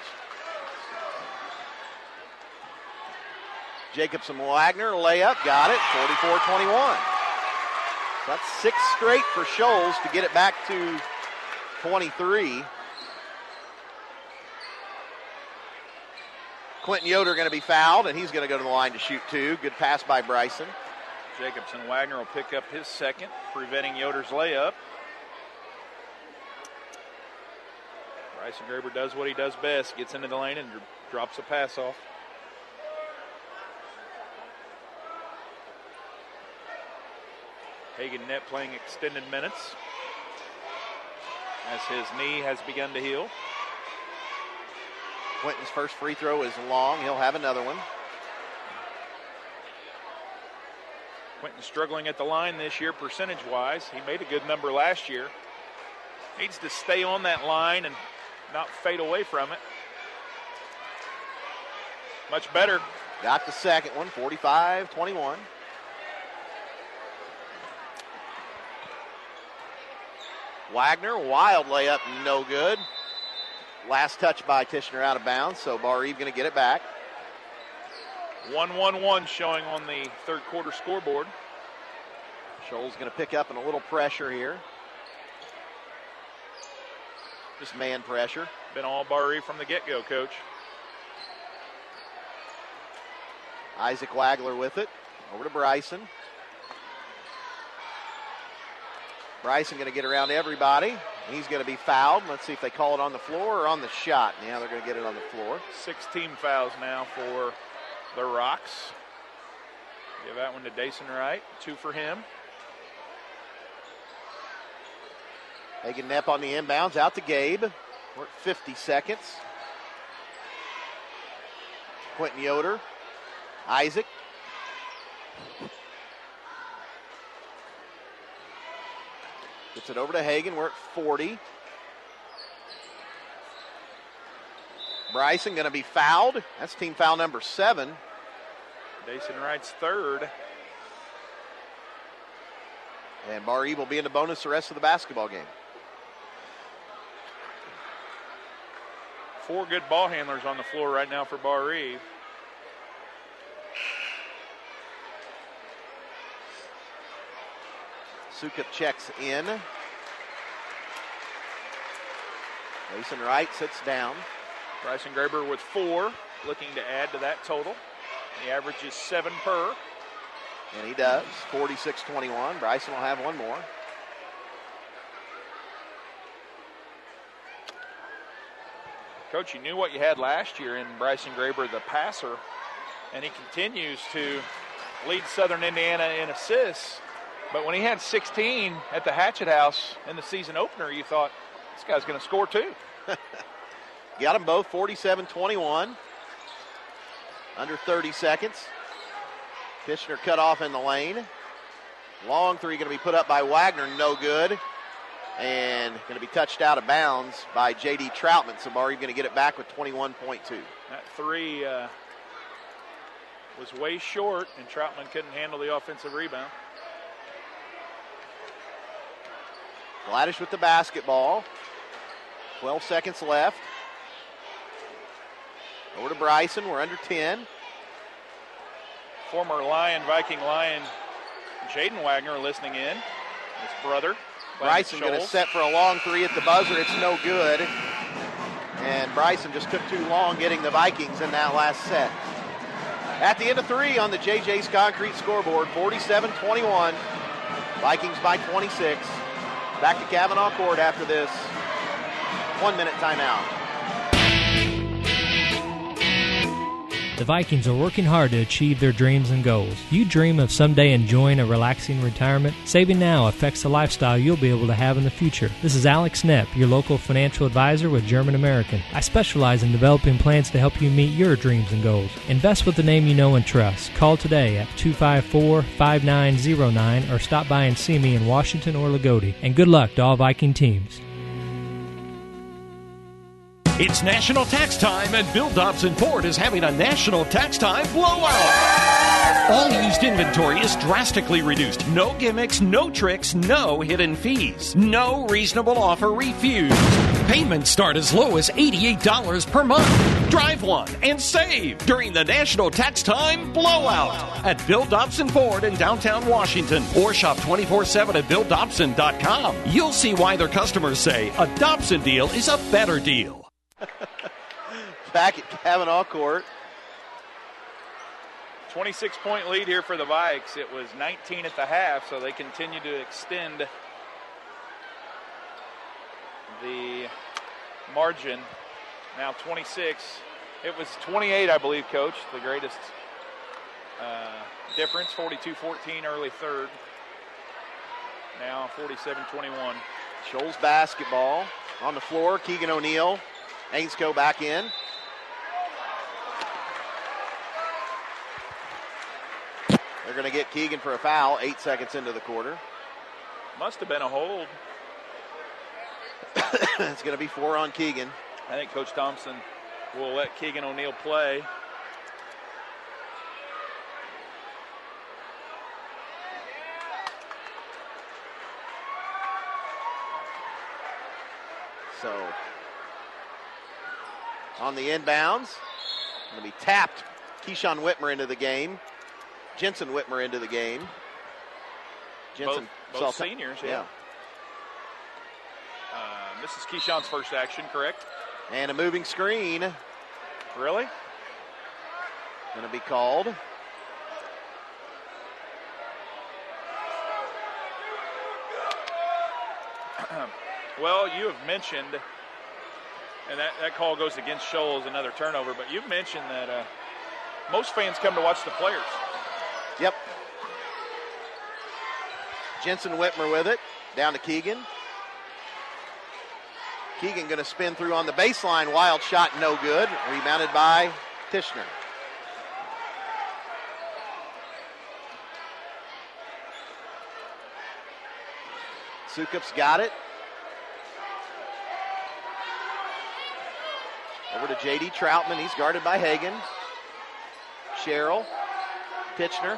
Speaker 5: Jacobson Wagner, layup, got it, forty-four twenty-one. That's six straight for Scholes to get it back to twenty-three. Quentin Yoder going to be fouled, and he's going to go to the line to shoot two. Good pass by Bryson.
Speaker 8: Jacobson Wagner will pick up his second, preventing Yoder's layup. Bryson Graber does what he does best, gets into the lane and drops a pass off. Hagan Knepp playing extended minutes as his knee has begun to heal.
Speaker 5: Quentin's first free throw is long. He'll have another one.
Speaker 8: Quentin struggling at the line this year percentage-wise. He made a good number last year. Needs to stay on that line and not fade away from it. Much better.
Speaker 5: Got the second one, forty-five twenty-one. Wagner, wild layup, no good. Last touch by Titchener out of bounds, so Bar Eve going to get it back.
Speaker 8: one one one showing on the third quarter scoreboard.
Speaker 5: Scholes going to pick up in a little pressure here. Just man pressure.
Speaker 8: Been all Bar Eve from the get-go, Coach.
Speaker 5: Isaac Wagler with it. Over to Bryson. Bryson going to get around everybody. He's going to be fouled. Let's see if they call it on the floor or on the shot. Yeah, they're going to get it on the floor.
Speaker 8: Six team fouls now for the Rocks. Give that one to Dason Wright. Two for him.
Speaker 5: Hagan Knepp on the inbounds. Out to Gabe. We're at fifty seconds. Quentin Yoder. Isaac. Gets it over to Hagan. We're at forty. Bryson going to be fouled. That's team foul number seven.
Speaker 8: Jason Wright's third.
Speaker 5: And Bar Eve will be in the bonus the rest of the basketball game.
Speaker 8: Four good ball handlers on the floor right now for Bar Eve.
Speaker 5: Sukup checks in. Mason Wright sits down.
Speaker 8: Bryson Graber with four, looking to add to that total. The average is seven per.
Speaker 5: And he does, forty-six twenty-one. Bryson will have one more.
Speaker 8: Coach, you knew what you had last year in Bryson Graber, the passer, and he continues to lead Southern Indiana in assists. But when he had sixteen at the Hatchet House in the season opener, you thought, this guy's going to score too.
Speaker 5: Got them both, forty-seven twenty-one. Under thirty seconds. Kishner cut off in the lane. Long three going to be put up by Wagner, no good. And going to be touched out of bounds by J D Troutman. So Bar Eve going to get it back with twenty-one point two.
Speaker 8: That three uh, was way short, and Troutman couldn't handle the offensive rebound.
Speaker 5: Gladish with the basketball. twelve seconds left. Over to Bryson. We're under ten.
Speaker 8: Former Lion, Viking Lion, Jaden Wagner listening in. His brother.
Speaker 5: Bryson going to set for a long three at the buzzer. It's no good. And Bryson just took too long getting the Vikings in that last set. At the end of three on the J J's Concrete scoreboard, forty-seven twenty-one. Vikings by twenty-six. Back to Cavanaugh Court after this one-minute timeout.
Speaker 19: The Vikings are working hard to achieve their dreams and goals. You dream of someday enjoying a relaxing retirement? Saving now affects the lifestyle you'll be able to have in the future. This is Alex Knepp, your local financial advisor with German American. I specialize in developing plans to help you meet your dreams and goals. Invest with the name you know and trust. Call today at two five four, five nine zero nine or stop by and see me in Washington or Lagodi. And good luck to all Viking teams.
Speaker 4: It's National Tax Time, and Bill Dobson Ford is having a National Tax Time blowout. All used inventory is drastically reduced. No gimmicks, no tricks, no hidden fees. No reasonable offer refused. Payments start as low as eighty-eight dollars per month. Drive one and save during the National Tax Time blowout at Bill Dobson Ford in downtown Washington, or shop twenty-four seven at bill dobson dot com. You'll see why their customers say a Dobson deal is a better deal.
Speaker 5: Back at Cavanaugh Court.
Speaker 8: twenty-six point lead here for the Vikes. It was nineteen at the half, so they continue to extend the margin. Now twenty-six. It was twenty-eight, I believe, Coach, the greatest uh, difference, forty-two fourteen early third. Now forty-seven twenty-one.
Speaker 5: Shoals basketball on the floor. Keegan O'Neill. Ainscoe back in. They're going to get Keegan for a foul, eight seconds into the quarter.
Speaker 8: Must have been a hold.
Speaker 5: It's going to be four on Keegan.
Speaker 8: I think Coach Thompson will let Keegan O'Neill play.
Speaker 5: So, on the inbounds, going to be tapped. Keyshawn Whitmer into the game. Jensen Whitmer into the game. Jensen,
Speaker 8: both, both seniors, yeah.
Speaker 5: yeah.
Speaker 8: Uh, this is Keyshawn's first action, correct?
Speaker 5: And a moving screen.
Speaker 8: Really?
Speaker 5: Going to be called.
Speaker 8: Well, you have mentioned, and that, that call goes against Shoals, another turnover, but you've mentioned that uh, most fans come to watch the players.
Speaker 5: Yep. Jensen Whitmer with it. Down to Keegan. Keegan going to spin through on the baseline. Wild shot, no good. Rebounded by Tishner. Sukup's got it. Over to J D Troutman. He's guarded by Hagan. Sherrill. Pitchner.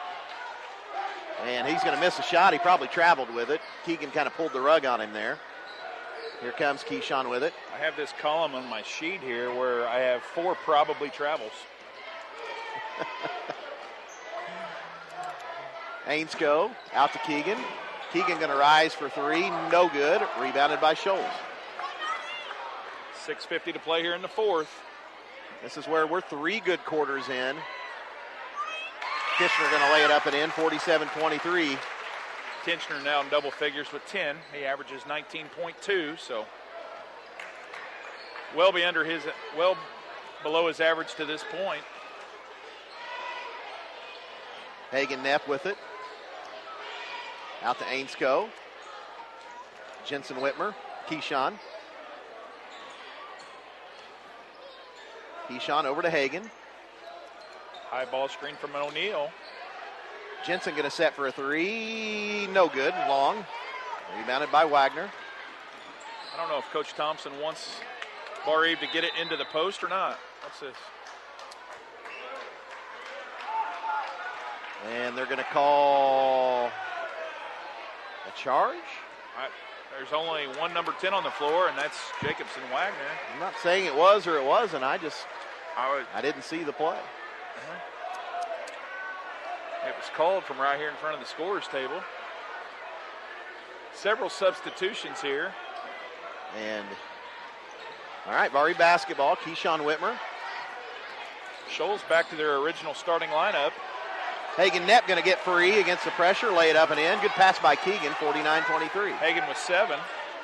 Speaker 5: And he's going to miss a shot. He probably traveled with it. Keegan kind of pulled the rug on him there. Here comes Keyshawn with it.
Speaker 8: I have this column on my sheet here where I have four probably travels.
Speaker 5: Ainscoe out to Keegan. Keegan going to rise for three. No good. Rebounded by Scholes.
Speaker 8: six fifty to play here in the fourth.
Speaker 5: This is where we're three good quarters in. Kitchener going to lay it up and in, forty-seven twenty-three.
Speaker 8: Kitchener now in double figures with ten. He averages nineteen point two, so well be under his, well below his average to this point.
Speaker 5: Hagen Neff with it. Out to Ainscoe. Jensen Whitmer. Keyshawn. Keyshawn over to Hagen.
Speaker 8: High ball screen from O'Neal.
Speaker 5: Jensen going to set for a three. No good. Long. Rebounded by Wagner.
Speaker 8: I don't know if Coach Thompson wants Bar Eve to get it into the post or not. What's this?
Speaker 5: And they're going to call a charge.
Speaker 8: I, there's only one number ten on the floor, and that's Jacobson Wagner.
Speaker 5: I'm not saying it was or it wasn't. I just,
Speaker 8: I, would,
Speaker 5: I didn't see the play.
Speaker 8: Uh-huh. It was called from right here in front of the scorer's table. Several substitutions here.
Speaker 5: And, all right, Bar Eve basketball. Keyshawn Whitmer.
Speaker 8: Scholes back to their original starting lineup.
Speaker 5: Hagen Nepp going to get free against the pressure, lay it up and in. Good pass by Keegan, forty-nine twenty-three.
Speaker 8: Hagen with seven.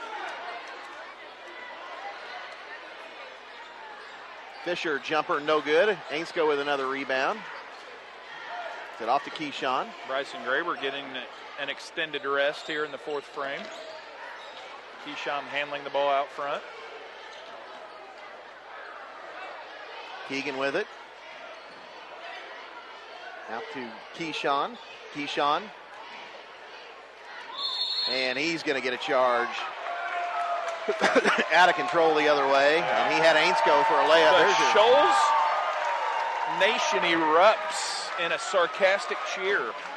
Speaker 5: Fisher jumper, no good. Ainscoe with another rebound. Get off to Keyshawn.
Speaker 8: Bryson Graber getting an extended rest here in the fourth frame. Keyshawn handling the ball out front.
Speaker 5: Keegan with it. Out to Keyshawn. Keyshawn. And he's going to get a charge. Out of control the other way. And he had Ainscoe for a layup.
Speaker 8: The
Speaker 5: There's
Speaker 8: Scholes nation erupts in a sarcastic cheer.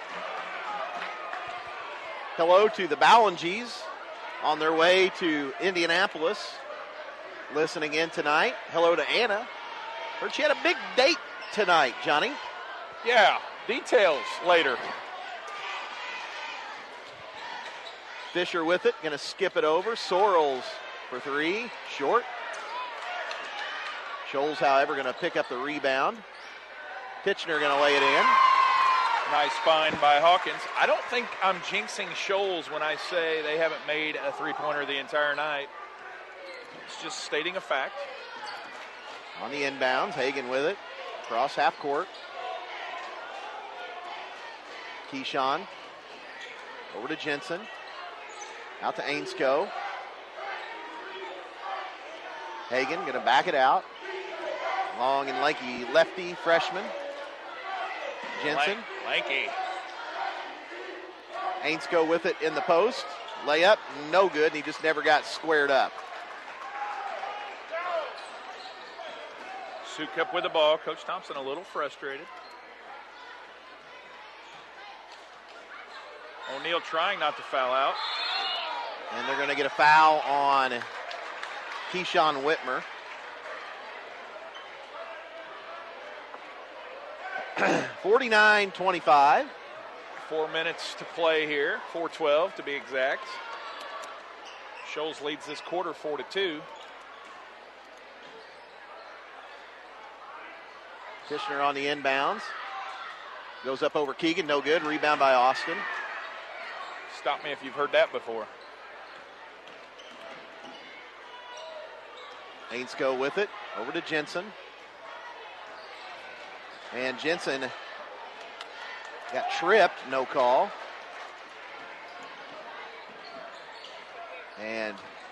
Speaker 5: Hello to the Ballingees on their way to Indianapolis, listening in tonight. Hello to Anna. Heard she had a big date tonight, Johnny.
Speaker 8: Yeah, details later.
Speaker 5: Fisher with it, going to skip it over. Sorrells for three, short. Scholes, however, going to pick up the rebound. Kitchener going to lay it in.
Speaker 8: Nice find by Hawkins. I don't think I'm jinxing Scholes when I say they haven't made a three-pointer the entire night. It's just stating a fact.
Speaker 5: On the inbounds, Hagen with it. Cross half court. Keyshawn over to Jensen. Out to Ainscoe. Hagen going to back it out. Long and lanky lefty freshman. Jensen.
Speaker 8: Lanky.
Speaker 5: Ainscoe with it in the post. Layup, no good, and he just never got squared up.
Speaker 8: Sukup with the ball. Coach Thompson a little frustrated. O'Neal trying not to foul out.
Speaker 5: And they're going to get a foul on Keyshawn Whitmer. forty-nine twenty-five.
Speaker 8: Four minutes to play here. four twelve to be exact. Scholes leads this quarter four to two.
Speaker 5: Kitchener on the inbounds. Goes up over Keegan, no good. Rebound by Austin.
Speaker 8: Stop me if you've heard that before.
Speaker 5: Ainscoe with it. Over to Jensen. And Jensen got tripped, no call. And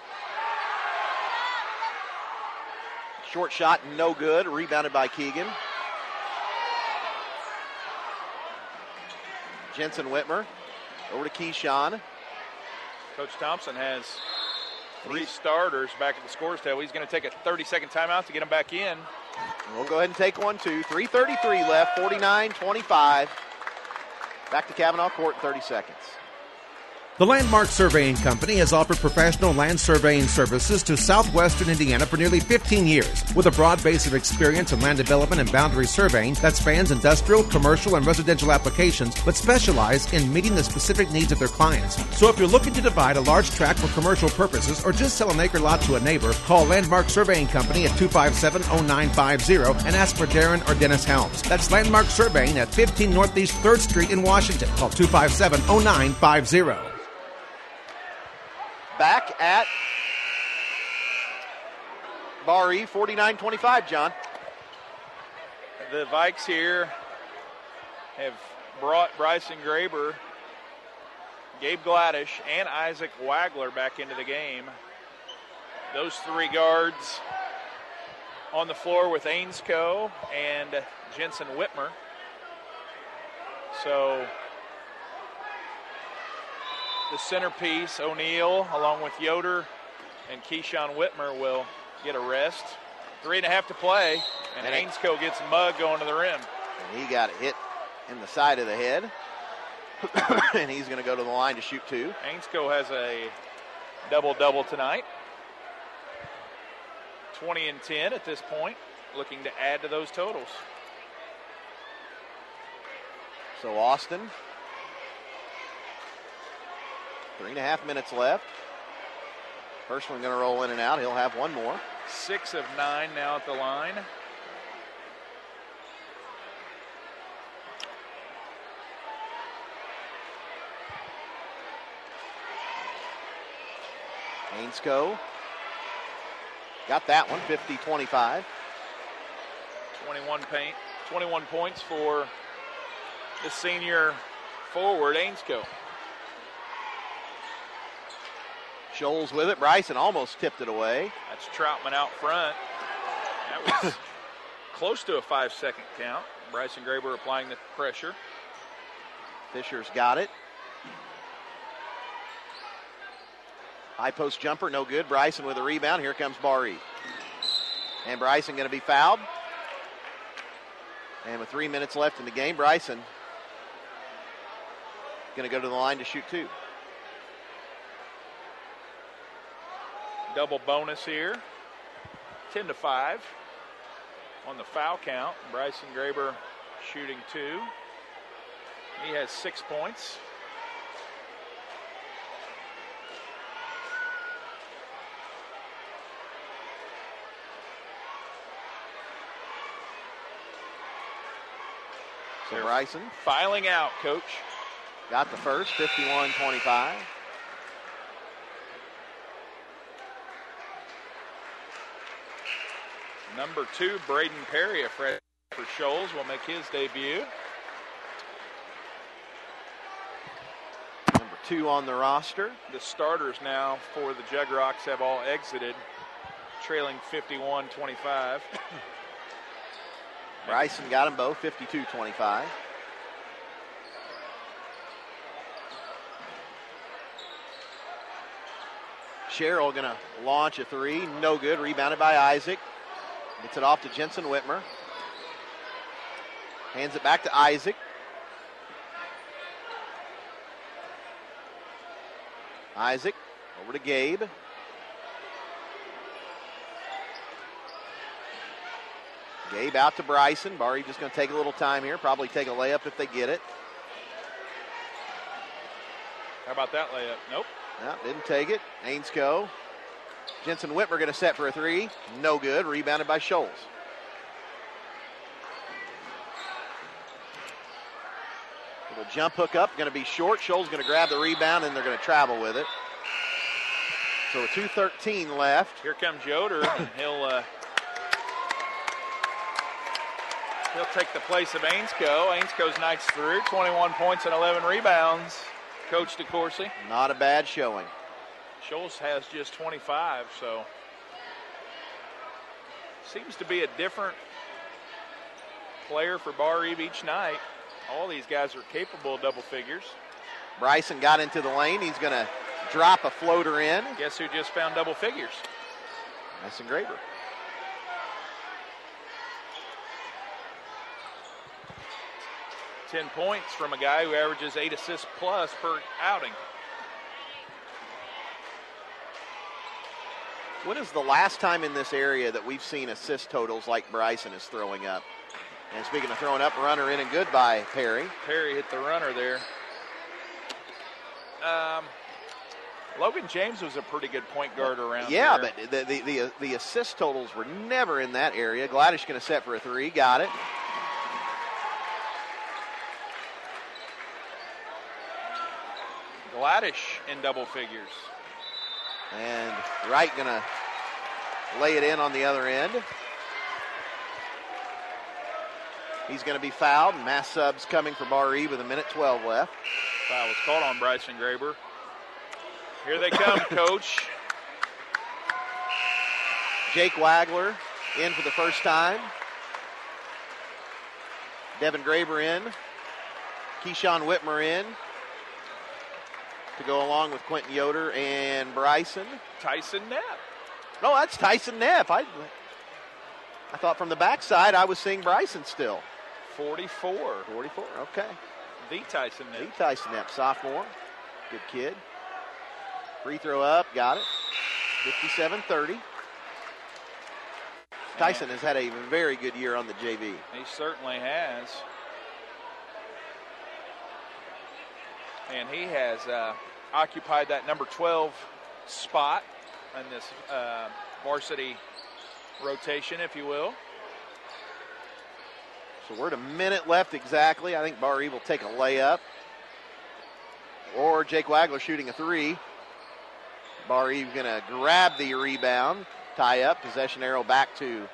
Speaker 5: short shot, no good. Rebounded by Keegan. Jensen Whitmer. Over to Keyshawn.
Speaker 8: Coach Thompson has three starters back at the scorer's table. He's going to take a thirty-second timeout to get them back in.
Speaker 5: We'll go ahead and take one, two. three thirty-three left, forty-nine twenty-five. Back to Cavanaugh Court in thirty seconds.
Speaker 9: The Landmark Surveying Company has offered professional land surveying services to southwestern Indiana for nearly fifteen years, with a broad base of experience in land development and boundary surveying that spans industrial, commercial, and residential applications, but specialize in meeting the specific needs of their clients. So if you're looking to divide a large tract for commercial purposes or just sell an acre lot to a neighbor, call Landmark Surveying Company at two five seven, oh nine five zero and ask for Darren or Dennis Helms. That's Landmark Surveying at fifteen Northeast third Street in Washington. Call two five seven, oh nine five zero.
Speaker 5: Back at Bar Eve, forty-nine twenty-five, John.
Speaker 8: The Vikes here have brought Bryson Graber, Gabe Gladish, and Isaac Wagler back into the game. Those three guards on the floor with Ainscoe and Jensen Whitmer. So the centerpiece, O'Neal, along with Yoder and Keyshawn Whitmer, will get a rest. Three and a half to play, and, and Ainscoe gets mugged going to the rim.
Speaker 5: And he got hit in the side of the head, and he's going to go to the line to shoot two.
Speaker 8: Ainscoe has a double-double tonight. twenty and ten at this point, looking to add to those totals.
Speaker 5: So Austin, three and a half minutes left. First one going to roll in and out. He'll have one more.
Speaker 8: Six of nine now at the line.
Speaker 5: Ainscoe got that one, fifty twenty-five.
Speaker 8: twenty-one paint, twenty-one points for the senior forward, Ainscoe.
Speaker 5: Scholes with it. Bryson almost tipped it away.
Speaker 8: That's Troutman out front. That was close to a five-second count. Bryson Graber applying the pressure.
Speaker 5: Fisher's got it. High post jumper, no good. Bryson with a rebound. Here comes Barry. And Bryson going to be fouled. And with three minutes left in the game, Bryson going to go to the line to shoot two.
Speaker 8: Double bonus here. ten to five on the foul count. Bryson Graber shooting two. He has six points.
Speaker 5: So Bryson
Speaker 8: filing out, Coach.
Speaker 5: Got the first, fifty-one twenty-five.
Speaker 8: Number two, Braden Perry, a freshman for Scholes, will make his debut.
Speaker 5: Number two on the roster.
Speaker 8: The starters now for the Jug Rocks have all exited, trailing fifty-one twenty-five.
Speaker 5: Bryson got them both, fifty-two twenty-five. Sherrill going to launch a three. No good. Rebounded by Isaac. Gets it off to Jensen Whitmer. Hands it back to Isaac. Isaac over to Gabe. Gabe out to Bryson. Barry just going to take a little time here. Probably take a layup if they get it.
Speaker 8: How about that layup? Nope.
Speaker 5: No, didn't take it. Ainscoe. Jensen Whitmer going to set for a three. No good. Rebounded by Scholes. Little jump hook up. Going to be short. Scholes going to grab the rebound, and they're going to travel with it. So with two thirteen left.
Speaker 8: Here comes Yoder, and he'll uh, he'll take the place of Ainscoe. Ainscoe's night's through. twenty-one points and eleven rebounds. Coach DeCourcy.
Speaker 5: Not a bad showing.
Speaker 8: Scholes has just twenty-five, so seems to be a different player for Bar Eve each night. All these guys are capable of double figures.
Speaker 5: Bryson got into the lane. He's going to drop a floater in.
Speaker 8: Guess who just found double figures?
Speaker 5: Bryson Graber.
Speaker 8: ten points from a guy who averages eight assists plus per outing.
Speaker 5: When is the last time in this area that we've seen assist totals like Bryson is throwing up? And speaking of throwing up, runner in and good by Perry.
Speaker 8: Perry hit the runner there. Um, Logan James was a pretty good point guard around
Speaker 5: yeah,
Speaker 8: there.
Speaker 5: Yeah, but the, the, the, the assist totals were never in that area. Gladish going to set for a three. Got it.
Speaker 8: Gladish in double figures.
Speaker 5: And Wright going to lay it in on the other end. He's going to be fouled. Mass subs coming for Bar Eve with a minute twelve left.
Speaker 8: Foul was called on Bryson Graber. Here they come, Coach.
Speaker 5: Jake Wagler in for the first time. Devin Graber in. Keyshawn Whitmer in to go along with Quentin Yoder and Bryson.
Speaker 8: Tyson Neff.
Speaker 5: No, that's Tyson Neff. I, I thought from the backside I was seeing Bryson still.
Speaker 8: forty-four.
Speaker 5: forty-four, okay.
Speaker 8: The Tyson Neff.
Speaker 5: The Tyson Neff, sophomore. Good kid. Free throw up, got it. fifty-seven thirty. Tyson has had a very good year on the J V.
Speaker 8: He certainly has. And he has uh, occupied that number twelve spot in this uh, varsity rotation, if you will.
Speaker 5: So we're at a minute left exactly. I think Bar Eve will take a layup. Or Jake Wagler shooting a three. Bar Eve going to grab the rebound. Tie up. Possession arrow back to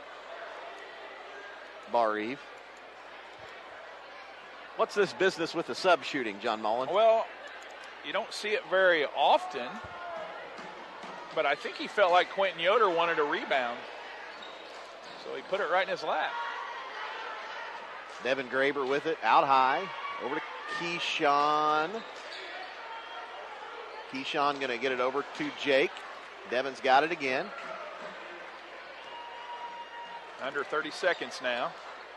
Speaker 5: Bar Eve. What's this business with the sub shooting, John Mullen?
Speaker 8: Well, you don't see it very often, but I think he felt like Quentin Yoder wanted a rebound, so he put it right in his lap.
Speaker 5: Devin Graber with it, out high, over to Keyshawn. Keyshawn going to get it over to Jake. Devin's got it again.
Speaker 8: Under thirty seconds now.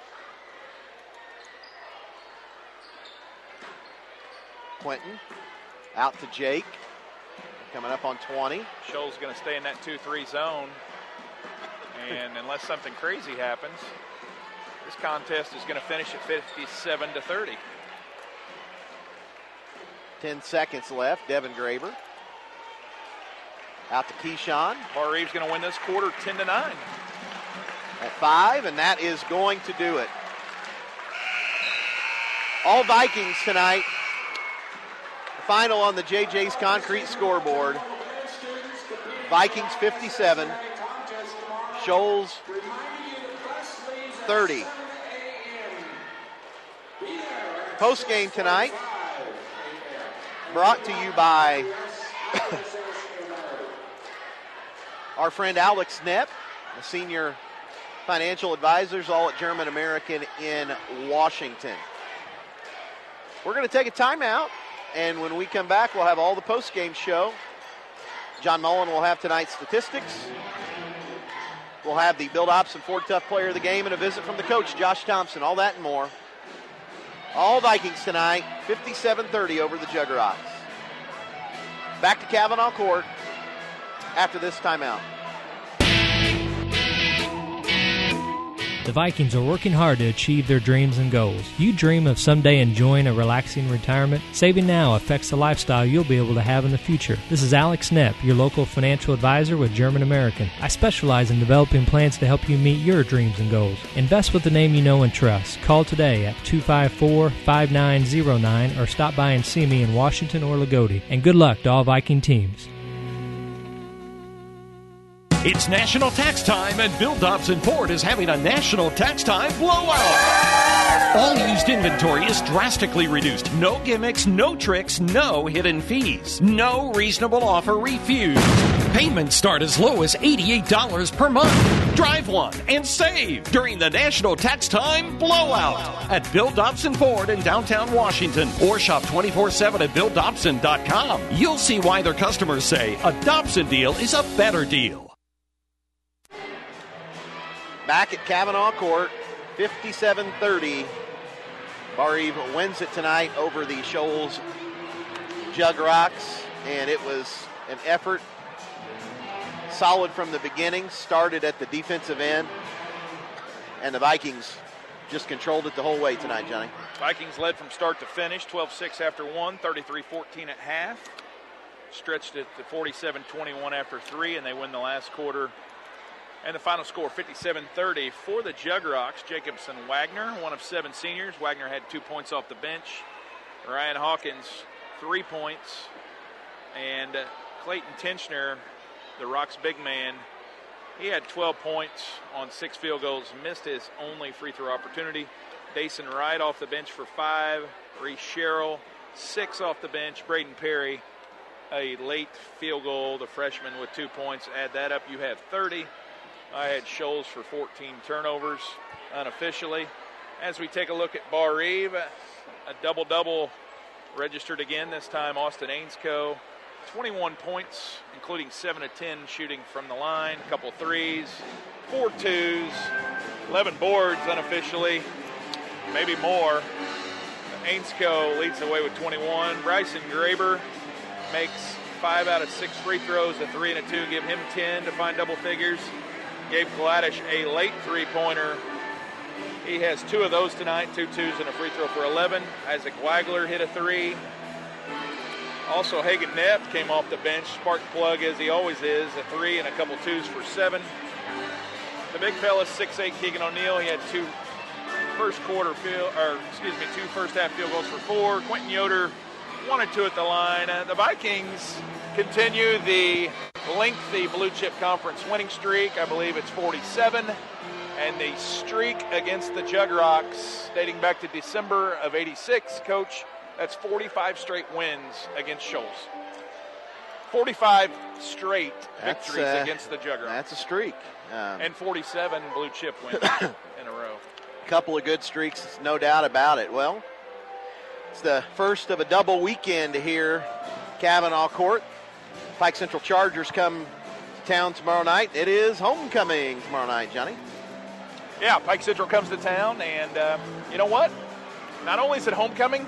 Speaker 5: Quentin out to Jake. Coming up on twenty.
Speaker 8: Scholl's going to stay in that two three zone. And unless something crazy happens, this contest is going to finish at fifty-seven to thirty.
Speaker 5: Ten seconds left. Devin Graber. Out to Keyshawn.
Speaker 8: Bar Eve's going to win this quarter ten to nine.
Speaker 5: At five, and that is going to do it. All Vikings tonight. Final on the J J's concrete scoreboard. Vikings fifty-seven. Shoals thirty. Post game tonight brought to you by our friend Alex Knepp, the senior financial advisors, all at German American in Washington. We're going to take a timeout, and when we come back, we'll have all the post-game show. John Mullen will have tonight's statistics. We'll have the Bill Dobson Ford Tough Player of the Game and a visit from the coach, Josh Thompson, all that and more. All Vikings tonight, fifty-seven thirty over the Juggernauts. Back to Cavanaugh Court after this timeout.
Speaker 19: The Vikings are working hard to achieve their dreams and goals. You dream of someday enjoying a relaxing retirement? Saving now affects the lifestyle you'll be able to have in the future. This is Alex Knepp, your local financial advisor with German American. I specialize in developing plans to help you meet your dreams and goals. Invest with the name you know and trust. Call today at two five four, five nine zero nine or stop by and see me in Washington or Lagodi. And good luck to all Viking teams.
Speaker 4: It's national tax time, and Bill Dobson Ford is having a national tax time blowout. All used inventory is drastically reduced. No gimmicks, no tricks, no hidden fees. No reasonable offer refused. Payments start as low as eighty-eight dollars per month. Drive one and save during the national tax time blowout at Bill Dobson Ford in downtown Washington, or shop twenty-four seven at bill dobson dot com. You'll see why their customers say a Dobson deal is a better deal.
Speaker 5: Back at Cavanaugh Court, fifty-seven thirty. Bar Eve wins it tonight over the Shoals Jug Rocks, and it was an effort. Solid from the beginning, started at the defensive end, and the Vikings just controlled it the whole way tonight, Johnny.
Speaker 8: Vikings led from start to finish, twelve six after one, thirty-three fourteen at half. Stretched it to forty-seven twenty-one after three, and they win the last quarter. And the final score, fifty-seven thirty for the Jug Rocks. Jacobson Wagner, one of seven seniors. Wagner had two points off the bench. Ryan Hawkins, three points. And uh, Clayton Tenchner, the Rocks big man, he had twelve points on six field goals, missed his only free throw opportunity. Dason Wright off the bench for five. Reese Sherrill, six off the bench. Braden Perry, a late field goal, the freshman with two points. Add that up, you have thirty. I had Shoals for fourteen turnovers unofficially. As we take a look at Bar Eve, a double-double registered again, this time Austin Ainscoe. twenty-one points, including seven of ten shooting from the line, a couple threes, four twos, eleven boards unofficially, maybe more. Ainscoe leads the way with twenty-one. Bryson Graber makes five out of six free throws, a three and a two, give him ten to find double figures. Gabe Gladish a late three-pointer. He has two of those tonight, two twos and a free throw for eleven. Isaac Wagler hit a three. Also, Hagen Neff came off the bench, spark plug as he always is, a three and a couple twos for seven. The big fella, six eight Keegan O'Neill, he had two first quarter field, or excuse me, two first half field goals for four. Quentin Yoder, one and two at the line. Uh, the Vikings continue the lengthy Blue Chip Conference winning streak. I believe it's forty-seven. And the streak against the Jug Rocks dating back to December of eighty-six, Coach, that's forty-five straight wins against Shoals. forty-five straight
Speaker 5: That's,
Speaker 8: victories
Speaker 5: uh,
Speaker 8: against the Jug Rocks.
Speaker 5: That's a streak. Um,
Speaker 8: and forty-seven Blue Chip wins in a row.
Speaker 5: Couple of good streaks, no doubt about it. Well, it's the first of a double weekend here, Cavanaugh Court. Pike Central Chargers come to town tomorrow night. It is homecoming tomorrow night, Johnny.
Speaker 8: Yeah, Pike Central comes to town, and uh, you know what? Not only is it homecoming,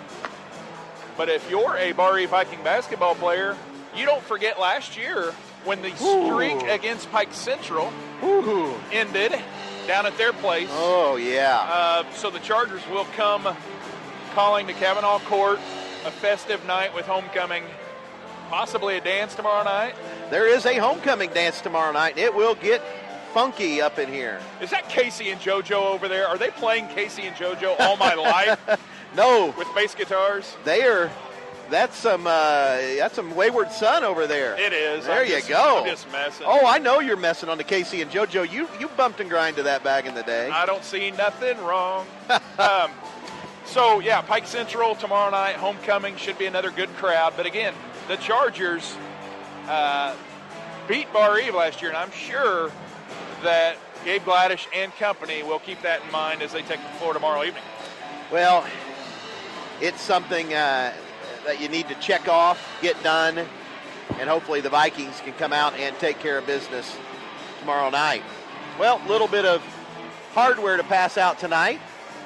Speaker 8: but if you're a Bar Eve Viking basketball player, you don't forget last year when the streak
Speaker 5: Ooh.
Speaker 8: against Pike Central
Speaker 5: Ooh.
Speaker 8: ended down at their place.
Speaker 5: Oh, yeah.
Speaker 8: Uh, so the Chargers will come calling to Cavanaugh Court, a festive night with homecoming, possibly a dance tomorrow night.
Speaker 5: There is a homecoming dance tomorrow night, and it will get funky up in here.
Speaker 8: Is that Casey and JoJo over there? Are they playing Casey and JoJo All My Life?
Speaker 5: No.
Speaker 8: With bass guitars?
Speaker 5: They are. That's some. Uh, that's some Wayward Son over there.
Speaker 8: It is.
Speaker 5: There
Speaker 8: I'm
Speaker 5: you
Speaker 8: just,
Speaker 5: go.
Speaker 8: I'm just messing.
Speaker 5: Oh, I know you're messing on the Casey and JoJo. You you bumped and grind to that back in the day.
Speaker 8: I don't see nothing wrong. um, so yeah, Pike Central tomorrow night, homecoming, should be another good crowd. But again, the Chargers uh, beat Bar Eve last year, and I'm sure that Gabe Gladish and company will keep that in mind as they take the floor tomorrow evening.
Speaker 5: Well, it's something uh, that you need to check off, get done, and hopefully the Vikings can come out and take care of business tomorrow night. Well, a little bit of hardware to pass out tonight.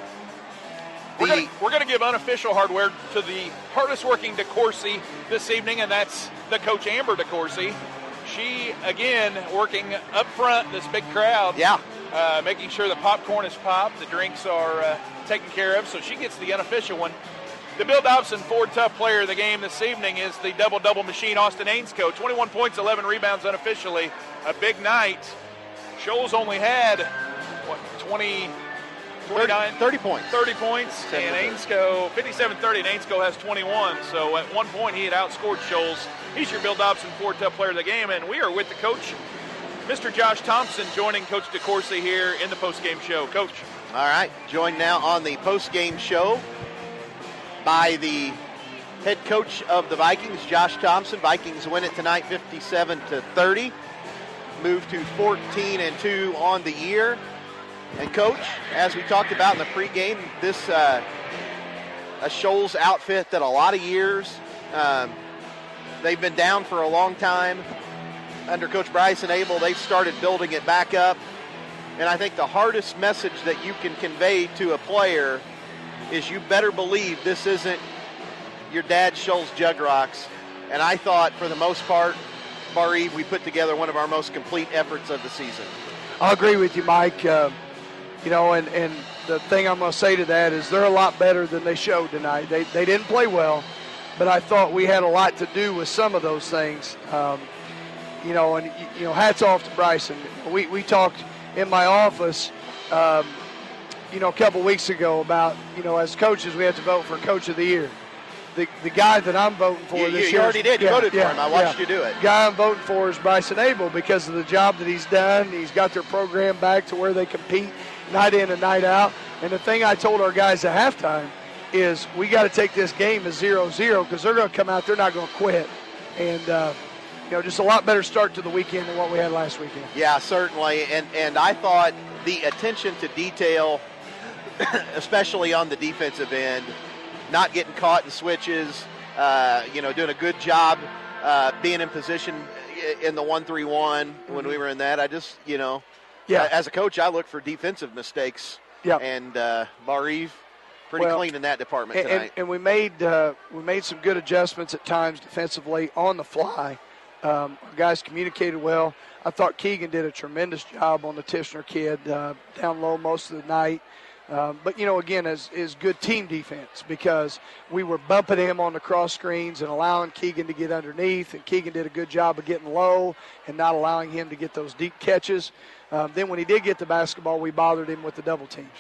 Speaker 8: We're going we're to give unofficial hardware to the hardest working DeCourcy this evening, and that's the coach Amber DeCourcy. She, again, working up front, this big crowd.
Speaker 5: Yeah.
Speaker 8: Uh, making sure the popcorn is popped, the drinks are uh, taken care of, so she gets the unofficial one. The Bill Dobson Ford Tough player of the game this evening is the double-double machine, Austin Ainscoe. twenty-one points, eleven rebounds unofficially. A big night. Shoals only had, what, twenty, twenty-nine?
Speaker 5: thirty, thirty points.
Speaker 8: thirty points, and Ainscoe, fifty-seven thirty, and Ainscoe has twenty-one. So at one point he had outscored Shoals. He's your Bill Dobson Ford Tough player of the game, and we are with the coach, Mister Josh Thompson, joining Coach DeCourcy here in the postgame show. Coach.
Speaker 5: All right, joined now on the postgame show by the head coach of the Vikings, Josh Thompson. Vikings win it tonight, fifty-seven to thirty. Move to fourteen and two on the year. And Coach, as we talked about in the pregame, this uh, a Shoals outfit that a lot of years um, they've been down for a long time. Under Coach Bryson Abel, they've started building it back up. And I think the hardest message that you can convey to a player is you better believe this isn't your dad Shoals Jug Rocks. And I thought, for the most part, Bar Eve, we put together one of our most complete efforts of the season.
Speaker 6: I'll agree with you, Mike. Uh, you know, and, and the thing I'm going to say to that is they're a lot better than they showed tonight. They they didn't play well, but I thought we had a lot to do with some of those things. Um, you know, and, you know, hats off to Bryson. We, we talked in my office, um, you know, a couple weeks ago about, you know, as coaches, we have to vote for Coach of the Year. The the guy that I'm voting for
Speaker 5: You,
Speaker 6: this
Speaker 5: you
Speaker 6: year.
Speaker 5: already did. You
Speaker 6: yeah,
Speaker 5: voted for
Speaker 6: yeah,
Speaker 5: him. I watched
Speaker 6: yeah.
Speaker 5: you do it.
Speaker 6: The guy I'm voting for is Bryson Abel because of the job that he's done. He's got their program back to where they compete night in and night out. And the thing I told our guys at halftime is we got to take this game as zero zero because they're going to come out. They're not going to quit. And, uh, you know, just a lot better start to the weekend than what we had last weekend.
Speaker 5: Yeah, certainly. And, and I thought the attention to detail, especially on the defensive end, not getting caught in switches, uh, you know, doing a good job uh, being in position in the one three one when we were in that. I just, you know,
Speaker 6: yeah.
Speaker 5: as a coach, I look for defensive mistakes.
Speaker 6: Yeah.
Speaker 5: And uh, Bar Eve, pretty
Speaker 6: Well,
Speaker 5: clean in that department
Speaker 6: and,
Speaker 5: tonight.
Speaker 6: and, and we made uh, we made some good adjustments at times defensively on the fly. Um, our guys communicated well. I thought Keegan did a tremendous job on the Tishner kid uh, down low most of the night. Um, but, you know, again, is is good team defense because we were bumping him on the cross screens and allowing Keegan to get underneath, and Keegan did a good job of getting low and not allowing him to get those deep catches. Um, then when he did get the basketball, we bothered him with the double teams.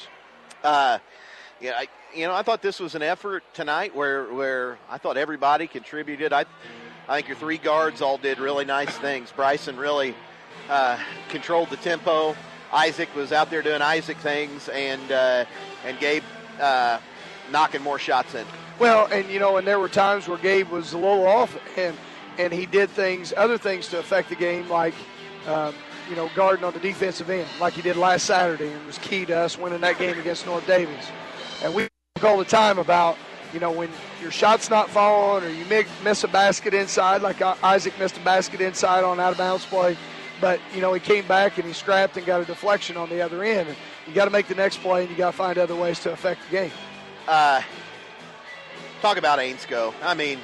Speaker 5: Uh, yeah, I, you know, I thought this was an effort tonight where where I thought everybody contributed. I I think your three guards all did really nice things. Bryson really uh, controlled the tempo. Isaac was out there doing Isaac things, and uh, and Gabe uh, knocking more shots in.
Speaker 6: Well, and you know, and there were times where Gabe was a little off, and and he did things, other things to affect the game, like um, you know, guarding on the defensive end, like he did last Saturday, and was key to us winning that game against North Davies. And we talk all the time about, you know, when your shot's not falling or you miss a basket inside, like Isaac missed a basket inside on out of bounds play. But, you know, he came back and he scrapped and got a deflection on the other end. And you got to make the next play, and you got to find other ways to affect the game.
Speaker 5: Uh, talk about Ainscoe. I mean,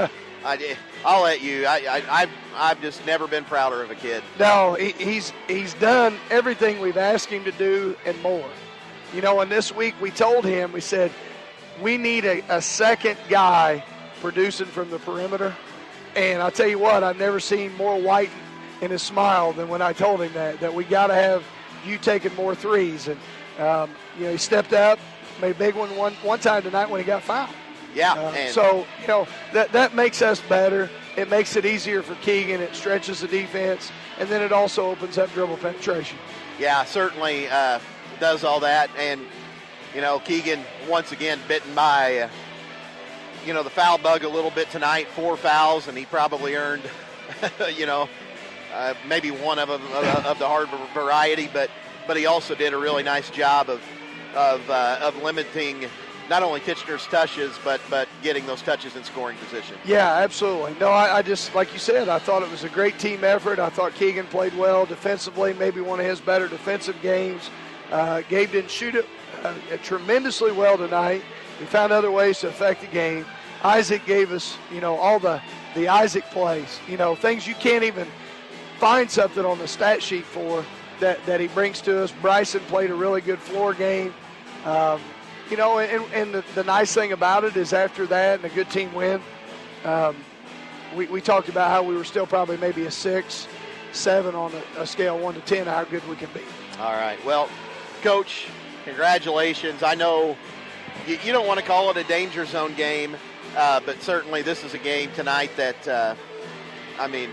Speaker 5: I, I'll let you. I, I, I've, I've just never been prouder of a kid.
Speaker 6: No, he, he's he's done everything we've asked him to do and more. You know, and this week we told him, we said, we need a, a second guy producing from the perimeter. And I'll tell you what, I've never seen more white in his smile than when I told him that, that we got to have you taking more threes. And, um, you know, he stepped up, made a big one one, one time tonight when he got fouled.
Speaker 5: Yeah.
Speaker 6: Uh,
Speaker 5: and
Speaker 6: so, you know, that, that makes us better. It makes it easier for Keegan. It stretches the defense. And then it also opens up dribble penetration.
Speaker 5: Yeah, certainly uh, does all that. And, you know, Keegan, once again, bitten by, uh, you know, the foul bug a little bit tonight. Four fouls, and he probably earned, you know, Uh, maybe one of them of, of the hard variety, but but he also did a really nice job of of uh, of limiting not only Titchener's touches, but but getting those touches in scoring position.
Speaker 6: Yeah, absolutely. No, I, I just, like you said, I thought it was a great team effort. I thought Keegan played well defensively, maybe one of his better defensive games. Uh, Gabe didn't shoot it uh, tremendously well tonight. We found other ways to affect the game. Isaac gave us, you know, all the, the Isaac plays, you know, things you can't even find something on the stat sheet for that, that he brings to us. Bryson played a really good floor game. Um, you know, and, and the, the nice thing about it is after that and a good team win, um, we, we talked about how we were still probably maybe a six, seven on a, a scale one to ten, how good we can be.
Speaker 5: All right. Well, Coach, congratulations. I know you, you don't want to call it a danger zone game, uh, but certainly this is a game tonight that, uh, I mean,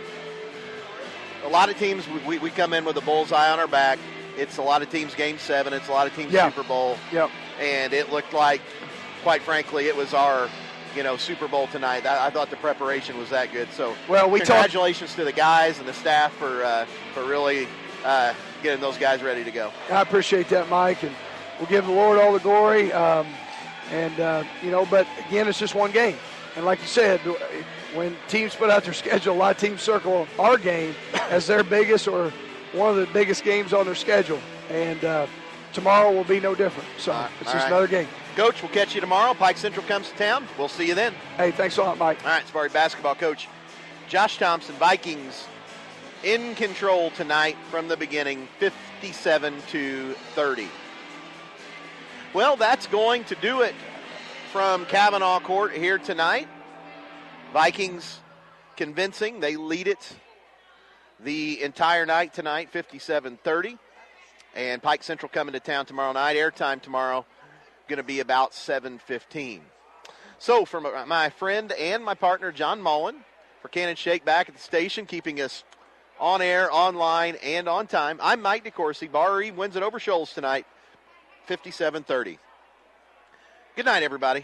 Speaker 5: a lot of teams, we, we come in with a bullseye on our back. It's a lot of teams game seven. It's a lot of teams
Speaker 6: yeah.
Speaker 5: Super Bowl.
Speaker 6: Yep.
Speaker 5: And it looked like, quite frankly, it was our, you know, Super Bowl tonight. I, I thought the preparation was that good. So
Speaker 6: well, we
Speaker 5: congratulations
Speaker 6: talk-
Speaker 5: to the guys and the staff for uh, for really uh, getting those guys ready to go.
Speaker 6: I appreciate that, Mike. And we'll give the Lord all the glory. Um, and, uh, you know, but, again, it's just one game. And like you said, when teams put out their schedule, a lot of teams circle our game as their biggest or one of the biggest games on their schedule. And uh, tomorrow will be no different. So
Speaker 5: uh,
Speaker 6: it's just
Speaker 5: right.
Speaker 6: another game.
Speaker 5: Coach, we'll catch you tomorrow. Pike Central comes to town. We'll see you then.
Speaker 20: Hey, thanks a lot, Mike.
Speaker 5: All right, Sparty basketball coach Josh Thompson. Vikings in control tonight from the beginning, fifty-seven to thirty. Well, that's going to do it from Kavanaugh Court here tonight. Vikings convincing. They lead it the entire night tonight, fifty-seven thirty. And Pike Central coming to town tomorrow night. Airtime tomorrow going to be about seven fifteen. So for my friend and my partner, John Mullen, for Cannon Shake back at the station, keeping us on air, online, and on time, I'm Mike DeCourcy. Bar Eve wins it over Shoals tonight, fifty-seven thirty. Good night, everybody.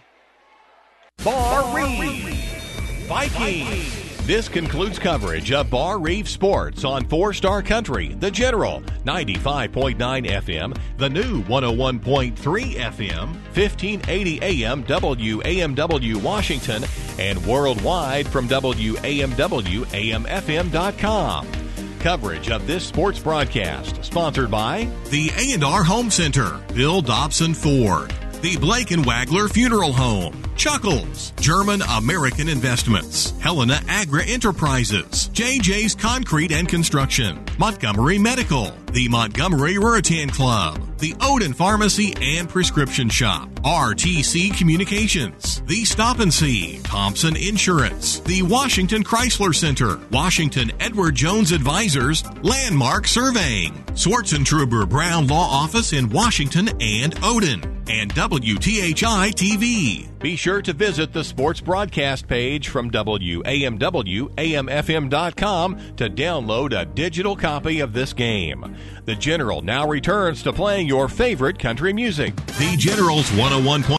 Speaker 4: Bar Reeve Vikings. This concludes coverage of Bar Reeve Sports on Four Star Country, The General, ninety-five point nine F M, the new one oh one point three F M, fifteen eighty A M W A M W Washington, and worldwide from W A M W A M F M dot com. Coverage of this sports broadcast sponsored by the A and R Home Center, Bill Dobson Ford, the Blake and Wagler Funeral Home, Chuckles, German American Investments, Helena Agra Enterprises, J J's Concrete and Construction, Montgomery Medical, the Montgomery Ruritan Club, the Odin Pharmacy and Prescription Shop, R T C Communications, the Stop and See, Thompson Insurance, the Washington Chrysler Center, Washington Edward Jones Advisors, Landmark Surveying, Swartzentruber Brown Law Office in Washington and Odin, and W T H I T V. Be sure to visit the sports broadcast page from W A M W A M F M dot com to download a digital copy of this game. The General now returns to playing your favorite country music. The General's one oh one point